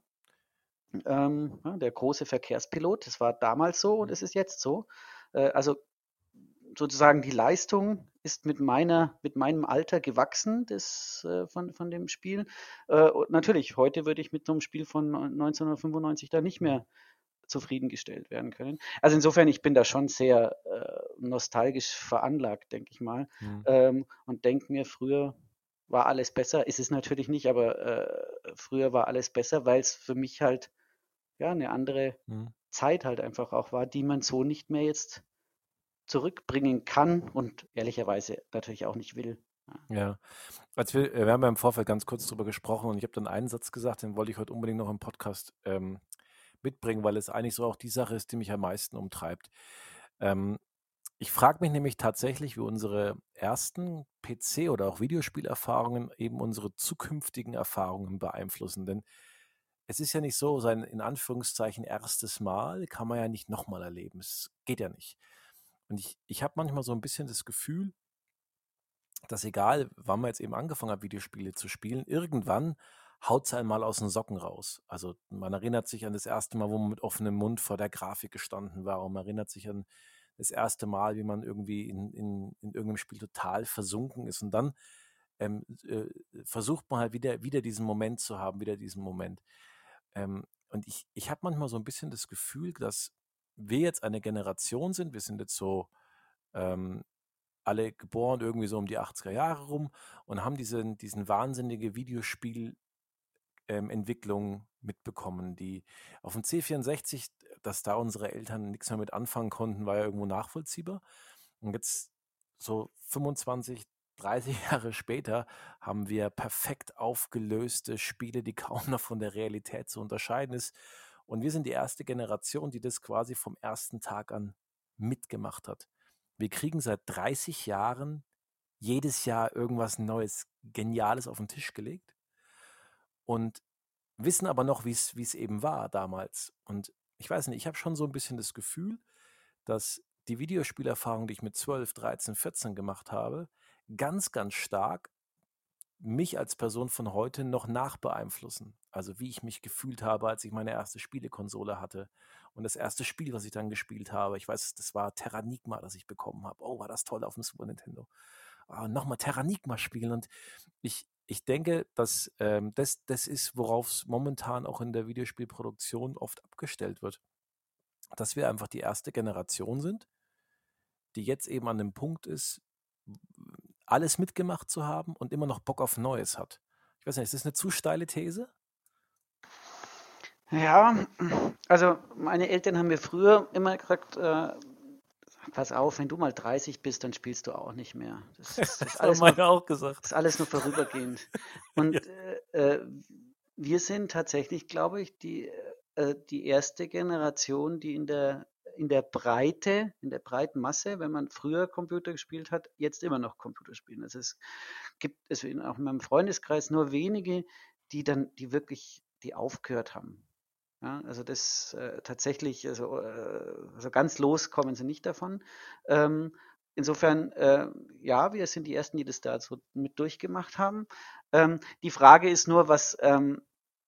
Ähm, ja, der große Verkehrspilot, das war damals so und es ist jetzt so. Äh, also sozusagen die Leistung ist mit meiner, mit meinem Alter gewachsen, des, äh, von, von dem Spiel. Äh, und natürlich, heute würde ich mit so einem Spiel von neunzehnhundertfünfundneunzig da nicht mehr zufriedengestellt werden können. Also insofern, ich bin da schon sehr äh, nostalgisch veranlagt, denke ich mal. Hm. Ähm, und denke mir, früher war alles besser. Ist es natürlich nicht, aber äh, früher war alles besser, weil es für mich halt ja eine andere Hm. Zeit halt einfach auch war, die man so nicht mehr jetzt zurückbringen kann und ehrlicherweise natürlich auch nicht will. Ja, als wir, äh, wir haben ja im Vorfeld ganz kurz drüber gesprochen und ich habe dann einen Satz gesagt, den wollte ich heute unbedingt noch im Podcast ähm, mitbringen, weil es eigentlich so auch die Sache ist, die mich am meisten umtreibt. Ähm, ich frage mich nämlich tatsächlich, wie unsere ersten P C- oder auch Videospielerfahrungen eben unsere zukünftigen Erfahrungen beeinflussen. Denn es ist ja nicht so, sein in Anführungszeichen erstes Mal kann man ja nicht nochmal erleben. Es geht ja nicht. Und ich, ich habe manchmal so ein bisschen das Gefühl, dass egal, wann man jetzt eben angefangen hat, Videospiele zu spielen, irgendwann haut es einen mal aus den Socken raus. Also man erinnert sich an das erste Mal, wo man mit offenem Mund vor der Grafik gestanden war und man erinnert sich an das erste Mal, wie man irgendwie in, in, in irgendeinem Spiel total versunken ist und dann ähm, äh, versucht man halt wieder, wieder diesen Moment zu haben, wieder diesen Moment. Ähm, und ich, ich habe manchmal so ein bisschen das Gefühl, dass wir jetzt eine Generation sind, wir sind jetzt so ähm, alle geboren irgendwie so um die achtziger Jahre rum und haben diesen, diesen wahnsinnige Videospielentwicklung ähm, mitbekommen, die auf dem C vierundsechzig, dass da unsere Eltern nichts mehr mit anfangen konnten, war ja irgendwo nachvollziehbar. Und jetzt so fünfundzwanzig, dreißig Jahre später haben wir perfekt aufgelöste Spiele, die kaum noch von der Realität zu unterscheiden ist. Und wir sind die erste Generation, die das quasi vom ersten Tag an mitgemacht hat. Wir kriegen seit dreißig Jahren jedes Jahr irgendwas Neues, Geniales auf den Tisch gelegt und wissen aber noch, wie es wie es eben war damals. Und ich weiß nicht, ich habe schon so ein bisschen das Gefühl, dass die Videospielerfahrung, die ich mit zwölf, dreizehn, vierzehn gemacht habe, ganz, ganz stark mich als Person von heute noch nachbeeinflussen. Also wie ich mich gefühlt habe, als ich meine erste Spielekonsole hatte. Und das erste Spiel, was ich dann gespielt habe, ich weiß, das war Terranigma, das ich bekommen habe. Oh, war das toll auf dem Super Nintendo. Ah, nochmal Terranigma spielen. Und ich, ich denke, dass ähm, das, das ist, worauf es momentan auch in der Videospielproduktion oft abgestellt wird. Dass wir einfach die erste Generation sind, die jetzt eben an dem Punkt ist, alles mitgemacht zu haben und immer noch Bock auf Neues hat. Ich weiß nicht, ist das eine zu steile These? Ja, also meine Eltern haben mir früher immer gesagt, äh, pass auf, wenn du mal dreißig bist, dann spielst du auch nicht mehr. Das ist, das ist Das haben alles nur, meine auch das gesagt. ist alles nur vorübergehend. Ja. Und äh, äh, wir sind tatsächlich, glaube ich, die, äh, die erste Generation, die in der, in der Breite, in der breiten Masse, wenn man früher Computer gespielt hat, jetzt immer noch Computer spielen. Also es gibt es in, auch in meinem Freundeskreis nur wenige, die dann, die wirklich, die aufgehört haben. Ja, also das äh, tatsächlich, also, äh, also ganz los kommen sie nicht davon. Ähm, insofern, äh, ja, wir sind die Ersten, die das da so mit durchgemacht haben. Ähm, die Frage ist nur, was, ähm,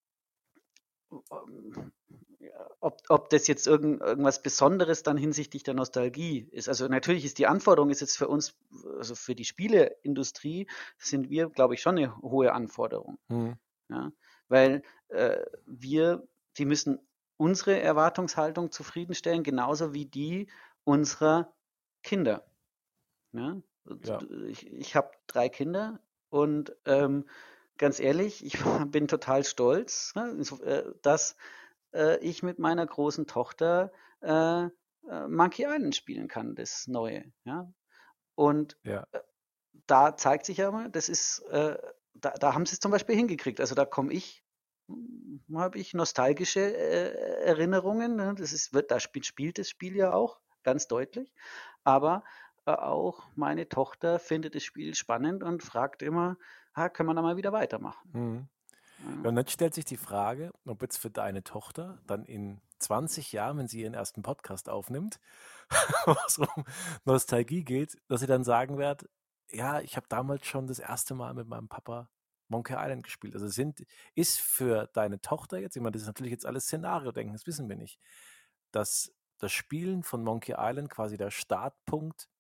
ob, ob das jetzt irgend, irgendwas Besonderes dann hinsichtlich der Nostalgie ist. Also natürlich ist die Anforderung ist jetzt für uns, also für die Spieleindustrie, sind wir, glaube ich, schon eine hohe Anforderung. Hm. Ja, weil äh, wir, die müssen unsere Erwartungshaltung zufriedenstellen, genauso wie die unserer Kinder. Ja? Ja. Ich, ich habe drei Kinder und ähm, ganz ehrlich, ich bin total stolz, ne, dass äh, ich mit meiner großen Tochter äh, äh, Monkey Island spielen kann, das Neue. Ja? Und Ja. äh, da zeigt sich aber, das ist, äh, da, da haben sie es zum Beispiel hingekriegt. Also da komme ich, hm, habe ich nostalgische äh, Erinnerungen. Ne? Das ist, wird, da spielt, spielt das Spiel ja auch ganz deutlich. Aber äh, auch meine Tochter findet das Spiel spannend und fragt immer, ah, können wir da mal wieder weitermachen? Hm. Ja. Ja, und dann stellt sich die Frage, ob jetzt für deine Tochter dann in zwanzig Jahren, wenn sie ihren ersten Podcast aufnimmt, wo es um Nostalgie geht, dass sie dann sagen wird, ja, ich habe damals schon das erste Mal mit meinem Papa Monkey Island gespielt. Also sind, ist für deine Tochter jetzt, ich meine, das ist natürlich jetzt alles Szenario-Denken, das wissen wir nicht, dass das Spielen von Monkey Island quasi der Startpunkt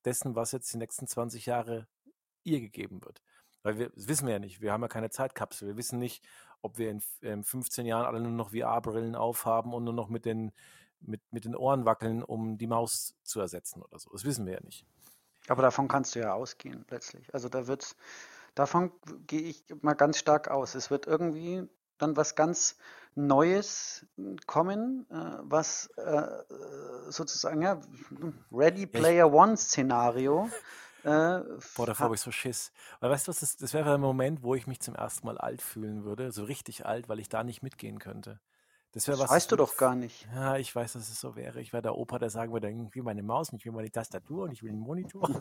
dessen, was jetzt die nächsten zwanzig Jahre ihr gegeben wird. Weil wir, das wissen wir ja nicht. Wir haben ja keine Zeitkapsel. Wir wissen nicht, ob wir in ähm, fünfzehn Jahren alle nur noch V R-Brillen aufhaben und nur noch mit den, mit, mit den Ohren wackeln, um die Maus zu ersetzen oder so. Das wissen wir ja nicht. Aber davon kannst du ja ausgehen, letztlich. Also da wird's, davon gehe ich mal ganz stark aus. Es wird irgendwie dann was ganz Neues kommen, äh, was äh, sozusagen, ja, Ready Ja, ich, Player One-Szenario. Äh, boah, davor habe ich so Schiss. Weil weißt du was, das, das wäre ein Moment, wo ich mich zum ersten Mal alt fühlen würde, so richtig alt, weil ich da nicht mitgehen könnte. Das wäre das was, das weißt du würde, doch gar nicht. ja, ich weiß, dass es so wäre. Ich wäre der Opa, der sagen würde, ich will meine Maus, ich will meine Tastatur und ich will einen Monitor.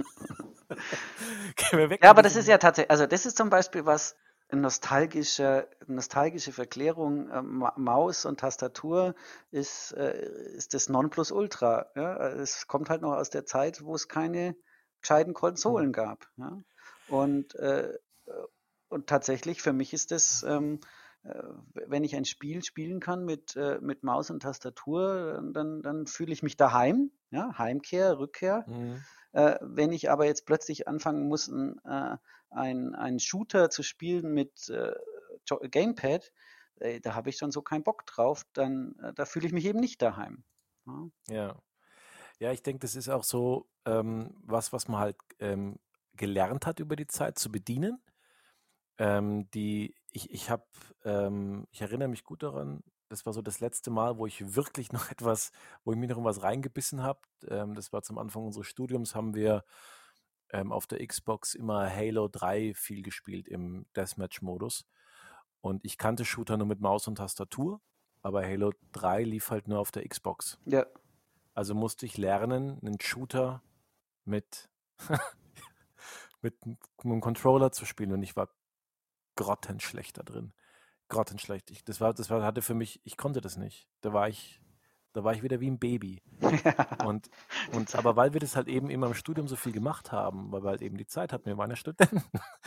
Gehen wir weg Ja, mit aber das ist diesem, ja tatsächlich, also das ist zum Beispiel was, nostalgische, nostalgische Verklärung, äh, Ma- Maus und Tastatur ist, äh, ist das Nonplusultra. Ja? Es kommt halt noch aus der Zeit, wo es keine gescheiten hm, Konsolen gab. Ja? Und, äh, und tatsächlich, für mich ist das, ähm, äh, wenn ich ein Spiel spielen kann mit, äh, mit Maus und Tastatur, dann, dann fühle ich mich daheim. Ja? Heimkehr, Rückkehr. hm, Äh, wenn ich aber jetzt plötzlich anfangen muss, ein, äh, ein, einen Shooter zu spielen mit äh, Jo- Gamepad, äh, da habe ich schon so keinen Bock drauf, dann äh, da fühle ich mich eben nicht daheim. Ja. ja. Ja, ich denke, das ist auch so ähm, was, was man halt ähm, gelernt hat über die Zeit zu bedienen. Ähm, die, ich, ich habe, ähm, ich erinnere mich gut daran, das war so das letzte Mal, wo ich wirklich noch etwas, wo ich mich noch in was reingebissen habe. Ähm, das war zum Anfang unseres Studiums, haben wir ähm, auf der Xbox immer Halo drei viel gespielt im Deathmatch-Modus. Und ich kannte Shooter nur mit Maus und Tastatur, aber Halo drei lief halt nur auf der Xbox. Ja. Also musste ich lernen, einen Shooter mit, mit einem Controller zu spielen und ich war grottenschlecht da drin. Grottenschlecht. Ich, das war, das war, hatte für mich, ich konnte das nicht. Da war ich, da war ich wieder wie ein Baby. Und, Die und Zeit. aber weil wir das halt eben immer im Studium so viel gemacht haben, weil wir halt eben die Zeit hatten, wir waren ja Studenten,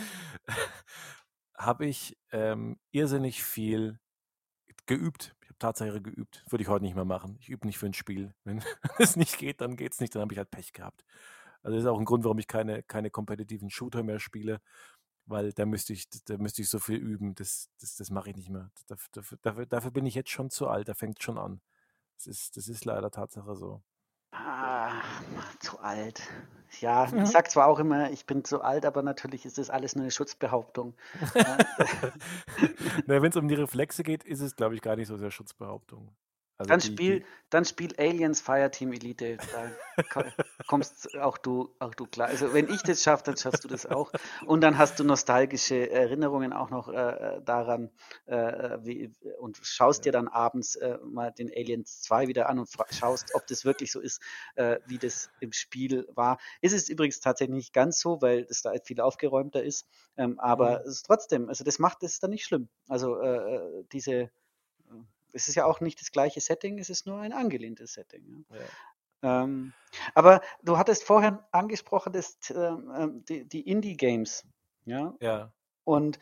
habe ich ähm, irrsinnig viel geübt. Ich habe Tatsache geübt. Würde ich heute nicht mehr machen. Ich übe nicht für ein Spiel. Wenn es nicht geht, dann geht es nicht. Dann habe ich halt Pech gehabt. Also das ist auch ein Grund, warum ich keine, keine kompetitiven Shooter mehr spiele, weil da müsste ich, da müsste ich so viel üben. Das, das, das mache ich nicht mehr. Dafür, dafür, dafür bin ich jetzt schon zu alt. Da fängt schon an. Das ist, das ist leider Tatsache so. Ah, zu alt. Ja, ich Mhm. sag zwar auch immer, ich bin zu alt, aber natürlich ist das alles nur eine Schutzbehauptung. Äh, Na, wenn es um die Reflexe geht, ist es, glaube ich, gar nicht so sehr Schutzbehauptung. Also Dann die, spiel, die, dann spiel Aliens Fireteam Elite. Da ko- kommst auch du, auch du klar. Also wenn ich das schaffe, dann schaffst du das auch. Und dann hast du nostalgische Erinnerungen auch noch äh, äh, daran äh, wie, und schaust dir ja. dann abends äh, mal den Aliens zwei wieder an und fra- schaust, ob das wirklich so ist, äh, wie das im Spiel war. Ist es übrigens tatsächlich nicht ganz so, weil das da viel aufgeräumter ist. Ähm, aber Mhm. es ist trotzdem, also das macht es dann nicht schlimm. Also äh, äh, diese es ist ja auch nicht das gleiche Setting, es ist nur ein angelehntes Setting. Ja. Ja. Ähm, aber du hattest vorhin angesprochen, dass, ähm, ähm, die, die Indie-Games. Ja, Ja. und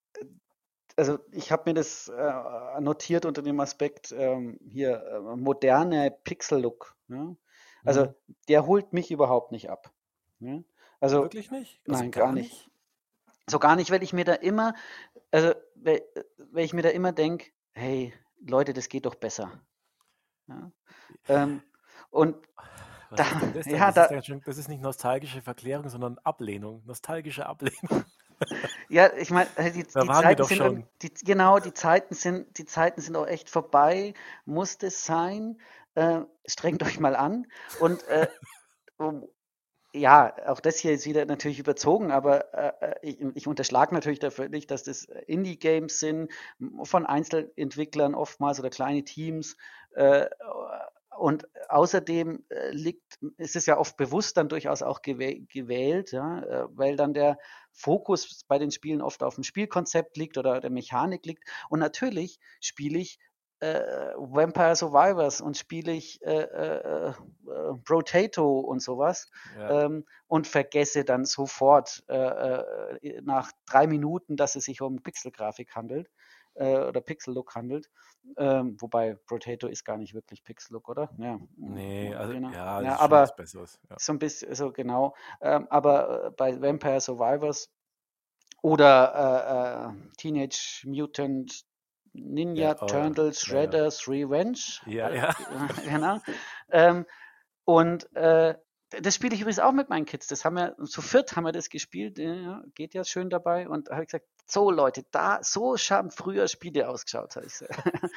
also ich habe mir das äh, notiert unter dem Aspekt ähm, hier äh, moderne Pixel-Look. Ja? Also Mhm. der holt mich überhaupt nicht ab. Ja? Also Wirklich nicht? Also nein, gar gar nicht. nicht? So gar nicht, weil ich mir da immer, also weil, weil ich mir da immer denke, hey Leute, das geht doch besser. Ja? Ähm, und da, Was ist denn das denn? ja, Das ist da, dann schon, das ist nicht nostalgische Verklärung, sondern Ablehnung. Nostalgische Ablehnung. ja, ich meine, die, Da die waren wir Zeiten doch sind irgend, schon. die, genau, die Zeiten sind, die Zeiten sind auch echt vorbei. Muss das sein? Äh, strengt euch mal an. Und äh, um, ja, auch das hier ist wieder natürlich überzogen, aber äh, äh, ich, ich unterschlage natürlich dafür nicht, dass das Indie-Games sind, m- von Einzelentwicklern oftmals oder kleine Teams. Äh, und außerdem äh, liegt, ist es ja oft bewusst dann durchaus auch gewäh gewählt, ja, äh, weil dann der Fokus bei den Spielen oft auf dem Spielkonzept liegt oder der Mechanik liegt. Und natürlich spiele ich äh, Vampire Survivors und spiele ich äh, äh, äh, Brotato und sowas Ja. ähm, und vergesse dann sofort äh, äh, nach drei Minuten, dass es sich um Pixelgrafik handelt äh, oder Pixel-Look handelt. Ähm, wobei Brotato ist gar nicht wirklich Pixel-Look, oder? Ja, Nee, also genau. ja, das Ja, ist schon was aber Besseres. Ja. so ein bisschen, so genau. Ähm, aber äh, bei Vampire Survivors oder äh, äh, Teenage Mutant Ja, Ninja oh ja. Turtles Ja, ja. Shredder's Revenge. Ja, Äh, ja. genau. Ähm, und äh, das spiele ich übrigens auch mit meinen Kids. Das haben wir, zu viert haben wir das gespielt. Ja, geht ja schön dabei. Und da habe ich gesagt, so Leute, da, so haben früher Spiele ausgeschaut, habe ich gesagt.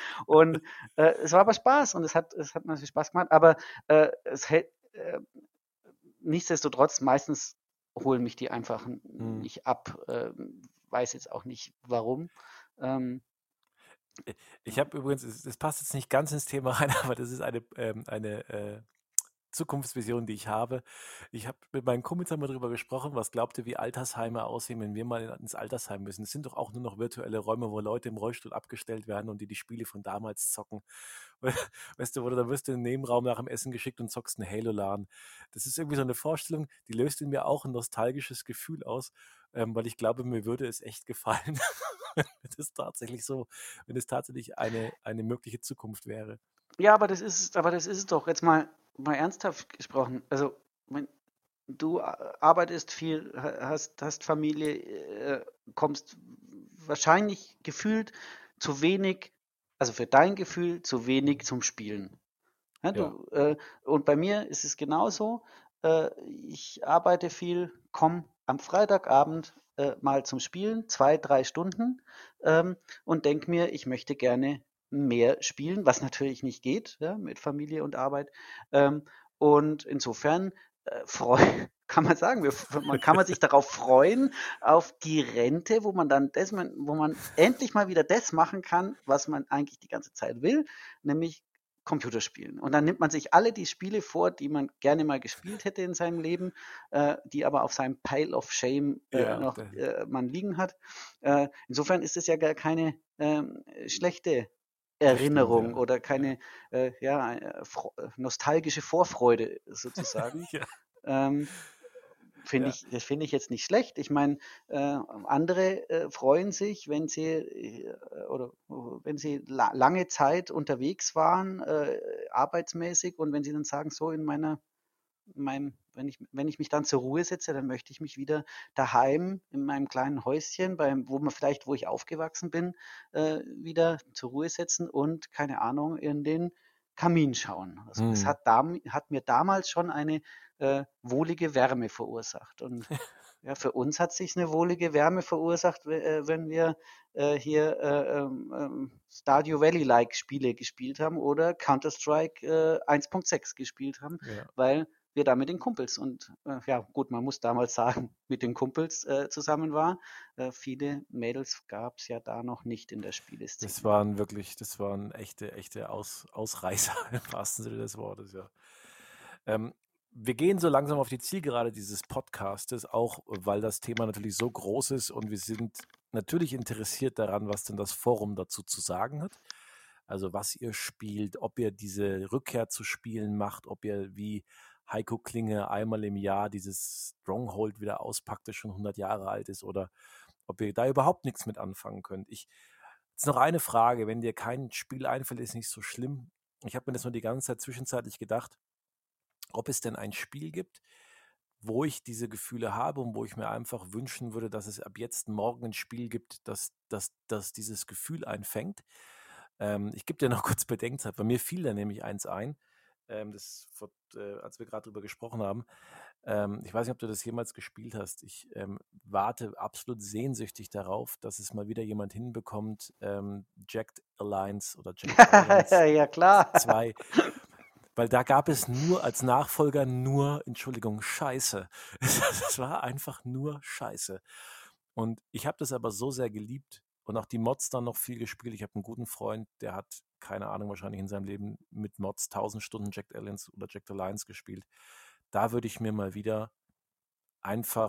Und äh, es war aber Spaß und es hat, es hat natürlich Spaß gemacht. Aber äh, es hält, äh, nichtsdestotrotz, meistens holen mich die einfach Hm. nicht ab. Äh, weiß jetzt auch nicht warum. Ähm, Äh, Ich habe übrigens, es- das passt jetzt nicht ganz ins Thema rein, aber das ist eine, ähm, eine äh, Zukunftsvision, die ich habe. Ich habe mit meinen Kumpels haben wir darüber gesprochen, was glaubt ihr, wie Altersheime aussehen, wenn wir mal in- ins Altersheim müssen? Es sind doch auch nur noch virtuelle Räume, wo Leute im Rollstuhl abgestellt werden und die die Spiele von damals zocken. Weißt du, oder da wirst du in den Nebenraum nach dem Essen geschickt und zockst einen Halo-LAN. Das ist irgendwie so eine Vorstellung, die löst in mir auch ein nostalgisches Gefühl aus, ähm, weil ich glaube, mir würde es echt gefallen, wenn das tatsächlich so, wenn es tatsächlich eine, eine mögliche Zukunft wäre. ja, aber das ist, aber das ist es doch. Jetzt mal, mal ernsthaft gesprochen. Also, wenn du a- arbeitest viel, ha- hast, hast Familie, äh, kommst wahrscheinlich gefühlt zu wenig, also für dein Gefühl zu wenig zum Spielen. Ja, Ja. du, äh, und bei mir ist es genauso. Äh, ich arbeite viel, komme am Freitagabend äh, mal zum Spielen, zwei, drei Stunden, ähm, und denke mir, ich möchte gerne mehr spielen, was natürlich nicht geht, ja, mit Familie und Arbeit. Ähm, und insofern äh, freu, kann man sagen, wir, man kann man sich darauf freuen, auf die Rente, wo man dann das, wo man endlich mal wieder das machen kann, was man eigentlich die ganze Zeit will, nämlich Computerspielen. Und dann nimmt man sich alle die Spiele vor, die man gerne mal gespielt hätte in seinem Leben, äh, die aber auf seinem Pile of Shame äh, Ja, noch da, äh, man liegen hat. Äh, insofern ist es ja gar keine ähm, schlechte das stimmt, Erinnerung ja. oder Ja. keine äh, ja, äh, nostalgische Vorfreude sozusagen. Ja, Ähm, Finde ja. ich, das finde ich jetzt nicht schlecht. Ich meine, äh, andere äh, freuen sich, wenn sie äh, oder äh, wenn sie la lange Zeit unterwegs waren, äh, arbeitsmäßig, und wenn sie dann sagen, so in meiner, in meinem, wenn ich, wenn ich mich dann zur Ruhe setze, dann möchte ich mich wieder daheim in meinem kleinen Häuschen, beim, wo man vielleicht, wo ich aufgewachsen bin, äh, wieder zur Ruhe setzen und keine Ahnung in den Kamin schauen. Also das Hm. hat, dam hat mir damals schon eine äh, wohlige Wärme verursacht. Und ja, für uns hat sich eine wohlige Wärme verursacht, äh, wenn wir äh, hier äh, ähm, ähm, Stardew Valley-like Spiele gespielt haben oder Counter-Strike äh, eins Punkt sechs gespielt haben, Ja. weil wir da mit den Kumpels und äh, ja gut, man muss damals sagen, mit den Kumpels äh, zusammen war. Äh, viele Mädels gab es ja da noch nicht in der Das Spieleszene. waren wirklich, das waren echte, echte Aus, Ausreißer im wahrsten Sinne des Wortes, ja. Ähm, wir gehen so langsam auf die Zielgerade dieses Podcastes, auch weil das Thema natürlich so groß ist und wir sind natürlich interessiert daran, was denn das Forum dazu zu sagen hat. Also was ihr spielt, ob ihr diese Rückkehr zu Spielen macht, ob ihr wie Heiko Klinge einmal im Jahr dieses Stronghold wieder auspackt, das schon hundert Jahre alt ist, oder ob ihr da überhaupt nichts mit anfangen könnt. Ich, jetzt noch eine Frage, wenn dir kein Spiel einfällt, ist nicht so schlimm. Ich habe mir das nur die ganze Zeit zwischenzeitlich gedacht, ob es denn ein Spiel gibt, wo ich diese Gefühle habe und wo ich mir einfach wünschen würde, dass es ab jetzt morgen ein Spiel gibt, das, das, das dieses Gefühl einfängt. Ähm, ich gebe dir noch kurz Bedenkzeit. Bei mir fiel da nämlich eins ein, ähm, das, vor, äh, als wir gerade drüber gesprochen haben. Ähm, ich weiß nicht, ob du das jemals gespielt hast. Ich ähm, warte absolut sehnsüchtig darauf, dass es mal wieder jemand hinbekommt, ähm, Jacked Alliance oder Jacked Alliance Ja, klar. zwei, weil da gab es nur als Nachfolger nur, Entschuldigung, Scheiße. Es war einfach nur Scheiße. Und ich habe das aber so sehr geliebt und auch die Mods dann noch viel gespielt. Ich habe einen guten Freund, der hat, keine Ahnung, wahrscheinlich in seinem Leben mit Mods tausend Stunden Jacked Alliance oder Jacked Alliance gespielt. Da würde ich mir mal wieder einfach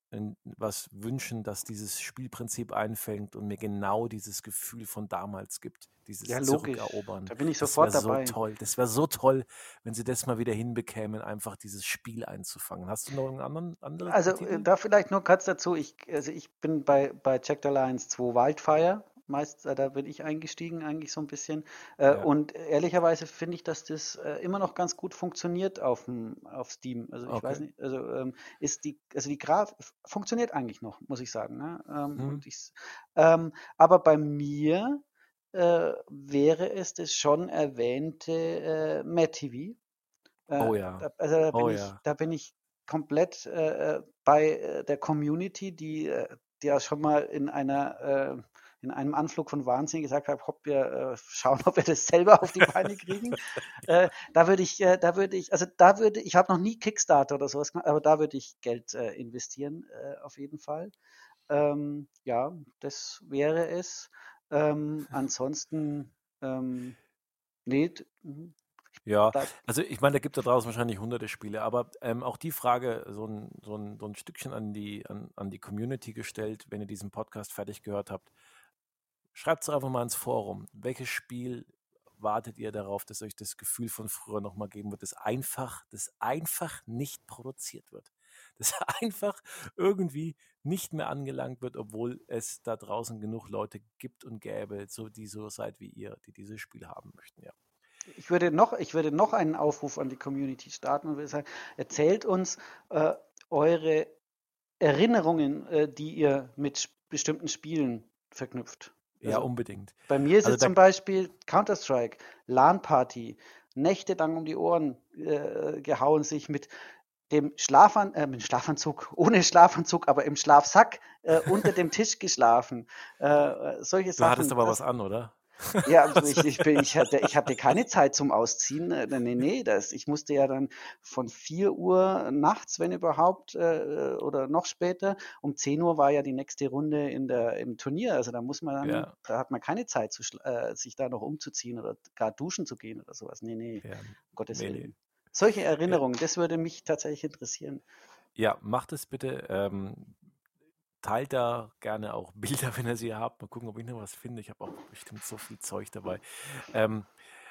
in, was wünschen, dass dieses Spielprinzip einfängt und mir genau dieses Gefühl von damals gibt, dieses Ja, logisch. Zurückerobern. Da bin ich Das wäre sofort so dabei. toll. Das wäre so toll, wenn sie das mal wieder hinbekämen, einfach dieses Spiel einzufangen. Hast du noch einen anderen, anderen Also äh, Titel? da vielleicht nur kurz dazu. Ich, also ich bin bei, bei Jagged Alliance zwei Wildfire. Meist, äh, da bin ich eingestiegen, eigentlich so ein bisschen. Äh, Ja, und ehrlicherweise finde ich, dass das äh, immer noch ganz gut funktioniert auf, dem, auf Steam. Also ich weiß okay. nicht, also ähm, ist die, also die Grafik funktioniert eigentlich noch, muss ich sagen. Ne? Ähm, Hm. und ich, ähm, aber bei mir äh, wäre es das schon erwähnte äh, Mad T V. Äh, Oh ja, da, also da bin oh ich, ja. da bin ich komplett äh, äh, bei äh, der Community, die, äh, die ja schon mal in einer äh, in einem Anflug von Wahnsinn gesagt hat, ob wir äh, schauen, ob wir das selber auf die Beine kriegen. Äh, da würde ich, äh, da würde ich, also da würde ich, habe noch nie Kickstarter oder sowas gemacht, aber da würde ich Geld äh, investieren, äh, auf jeden Fall. Ähm, ja, das wäre es. Ähm, ansonsten, ähm, nee, d- mhm, Ja, bleib, also ich meine, da gibt es da draußen wahrscheinlich hunderte Spiele, aber ähm, auch die Frage, so ein, so ein, so ein Stückchen an die, an, an die Community gestellt, wenn ihr diesen Podcast fertig gehört habt, schreibt es einfach mal ins Forum. Welches Spiel wartet ihr darauf, dass euch das Gefühl von früher nochmal geben wird, das einfach, das einfach nicht produziert wird? Das einfach irgendwie nicht mehr angelangt wird, obwohl es da draußen genug Leute gibt und gäbe, so, die so seid wie ihr, die dieses Spiel haben möchten, ja. Ich würde noch, ich würde noch einen Aufruf an die Community starten und würde sagen, erzählt uns äh, eure Erinnerungen, äh, die ihr mit sch- bestimmten Spielen verknüpft. Ja, Also unbedingt. bei mir ist Also es da, zum Beispiel Counter-Strike, LAN-Party, nächtelang um die Ohren äh, gehauen, sich mit dem Schlafan äh, mit dem Schlafanzug, ohne Schlafanzug, aber im Schlafsack äh, unter dem Tisch geschlafen. Äh, äh, solche du hattest Sachen, aber was das, an, oder? ja, also Also, ich, ich, bin, ich, hatte, ich hatte keine Zeit zum Ausziehen. Äh, Nee, nee, das, ich musste ja dann von vier Uhr nachts, wenn überhaupt, äh, oder noch später, um zehn Uhr war ja die nächste Runde in der, im Turnier. Also da muss man dann, ja, da hat man keine Zeit, zu, schla- äh, sich da noch umzuziehen oder gar duschen zu gehen oder sowas. Nee, nee, ja, um Gottes nee, nee. Willen. Solche Ja, Erinnerungen, das würde mich tatsächlich interessieren. ja, macht es bitte. Ähm, teilt da gerne auch Bilder, wenn ihr sie habt. Mal gucken, ob ich noch was finde. Ich habe auch bestimmt so viel Zeug dabei. Ähm,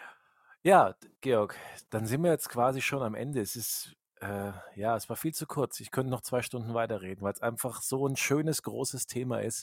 ja, d- Georg, dann sind wir jetzt quasi schon am Ende. Es ist, äh, ja, es war viel zu kurz. Ich könnte noch zwei Stunden weiterreden, weil es einfach so ein schönes, großes Thema ist.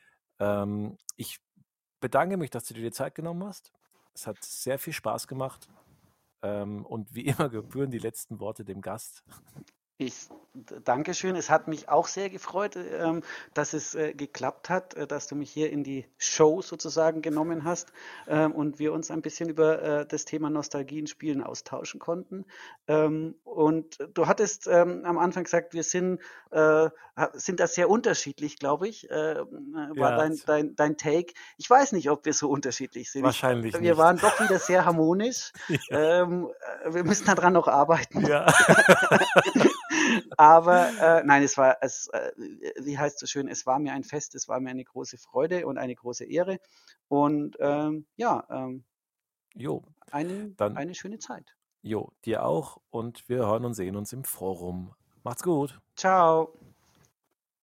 Ähm, ich bedanke mich, dass du dir die Zeit genommen hast. Es hat sehr viel Spaß gemacht. Ähm, und wie immer gebühren die letzten Worte dem Gast. Ich, d- Dankeschön. Es hat mich auch sehr gefreut, ähm, dass es äh, geklappt hat, äh, dass du mich hier in die Show sozusagen genommen hast ähm, und wir uns ein bisschen über äh, das Thema Nostalgie in Spielen austauschen konnten. Ähm, und du hattest ähm, am Anfang gesagt, wir sind, äh, ha- sind da sehr unterschiedlich, glaube ich, äh, äh, war Ja, dein, dein, dein Take. Ich weiß nicht, ob wir so unterschiedlich sind. Ich, wahrscheinlich wir nicht. waren doch wieder sehr harmonisch. Ja. Ähm, äh, wir müssen daran noch arbeiten. Ja. Aber äh, nein, es war, es, äh, wie heißt so schön, es war mir ein Fest, es war mir eine große Freude und eine große Ehre. Und ähm, ja, ähm, Jo, einen, dann eine schöne Zeit. jo, dir auch und wir hören und sehen uns im Forum. Macht's gut. Ciao.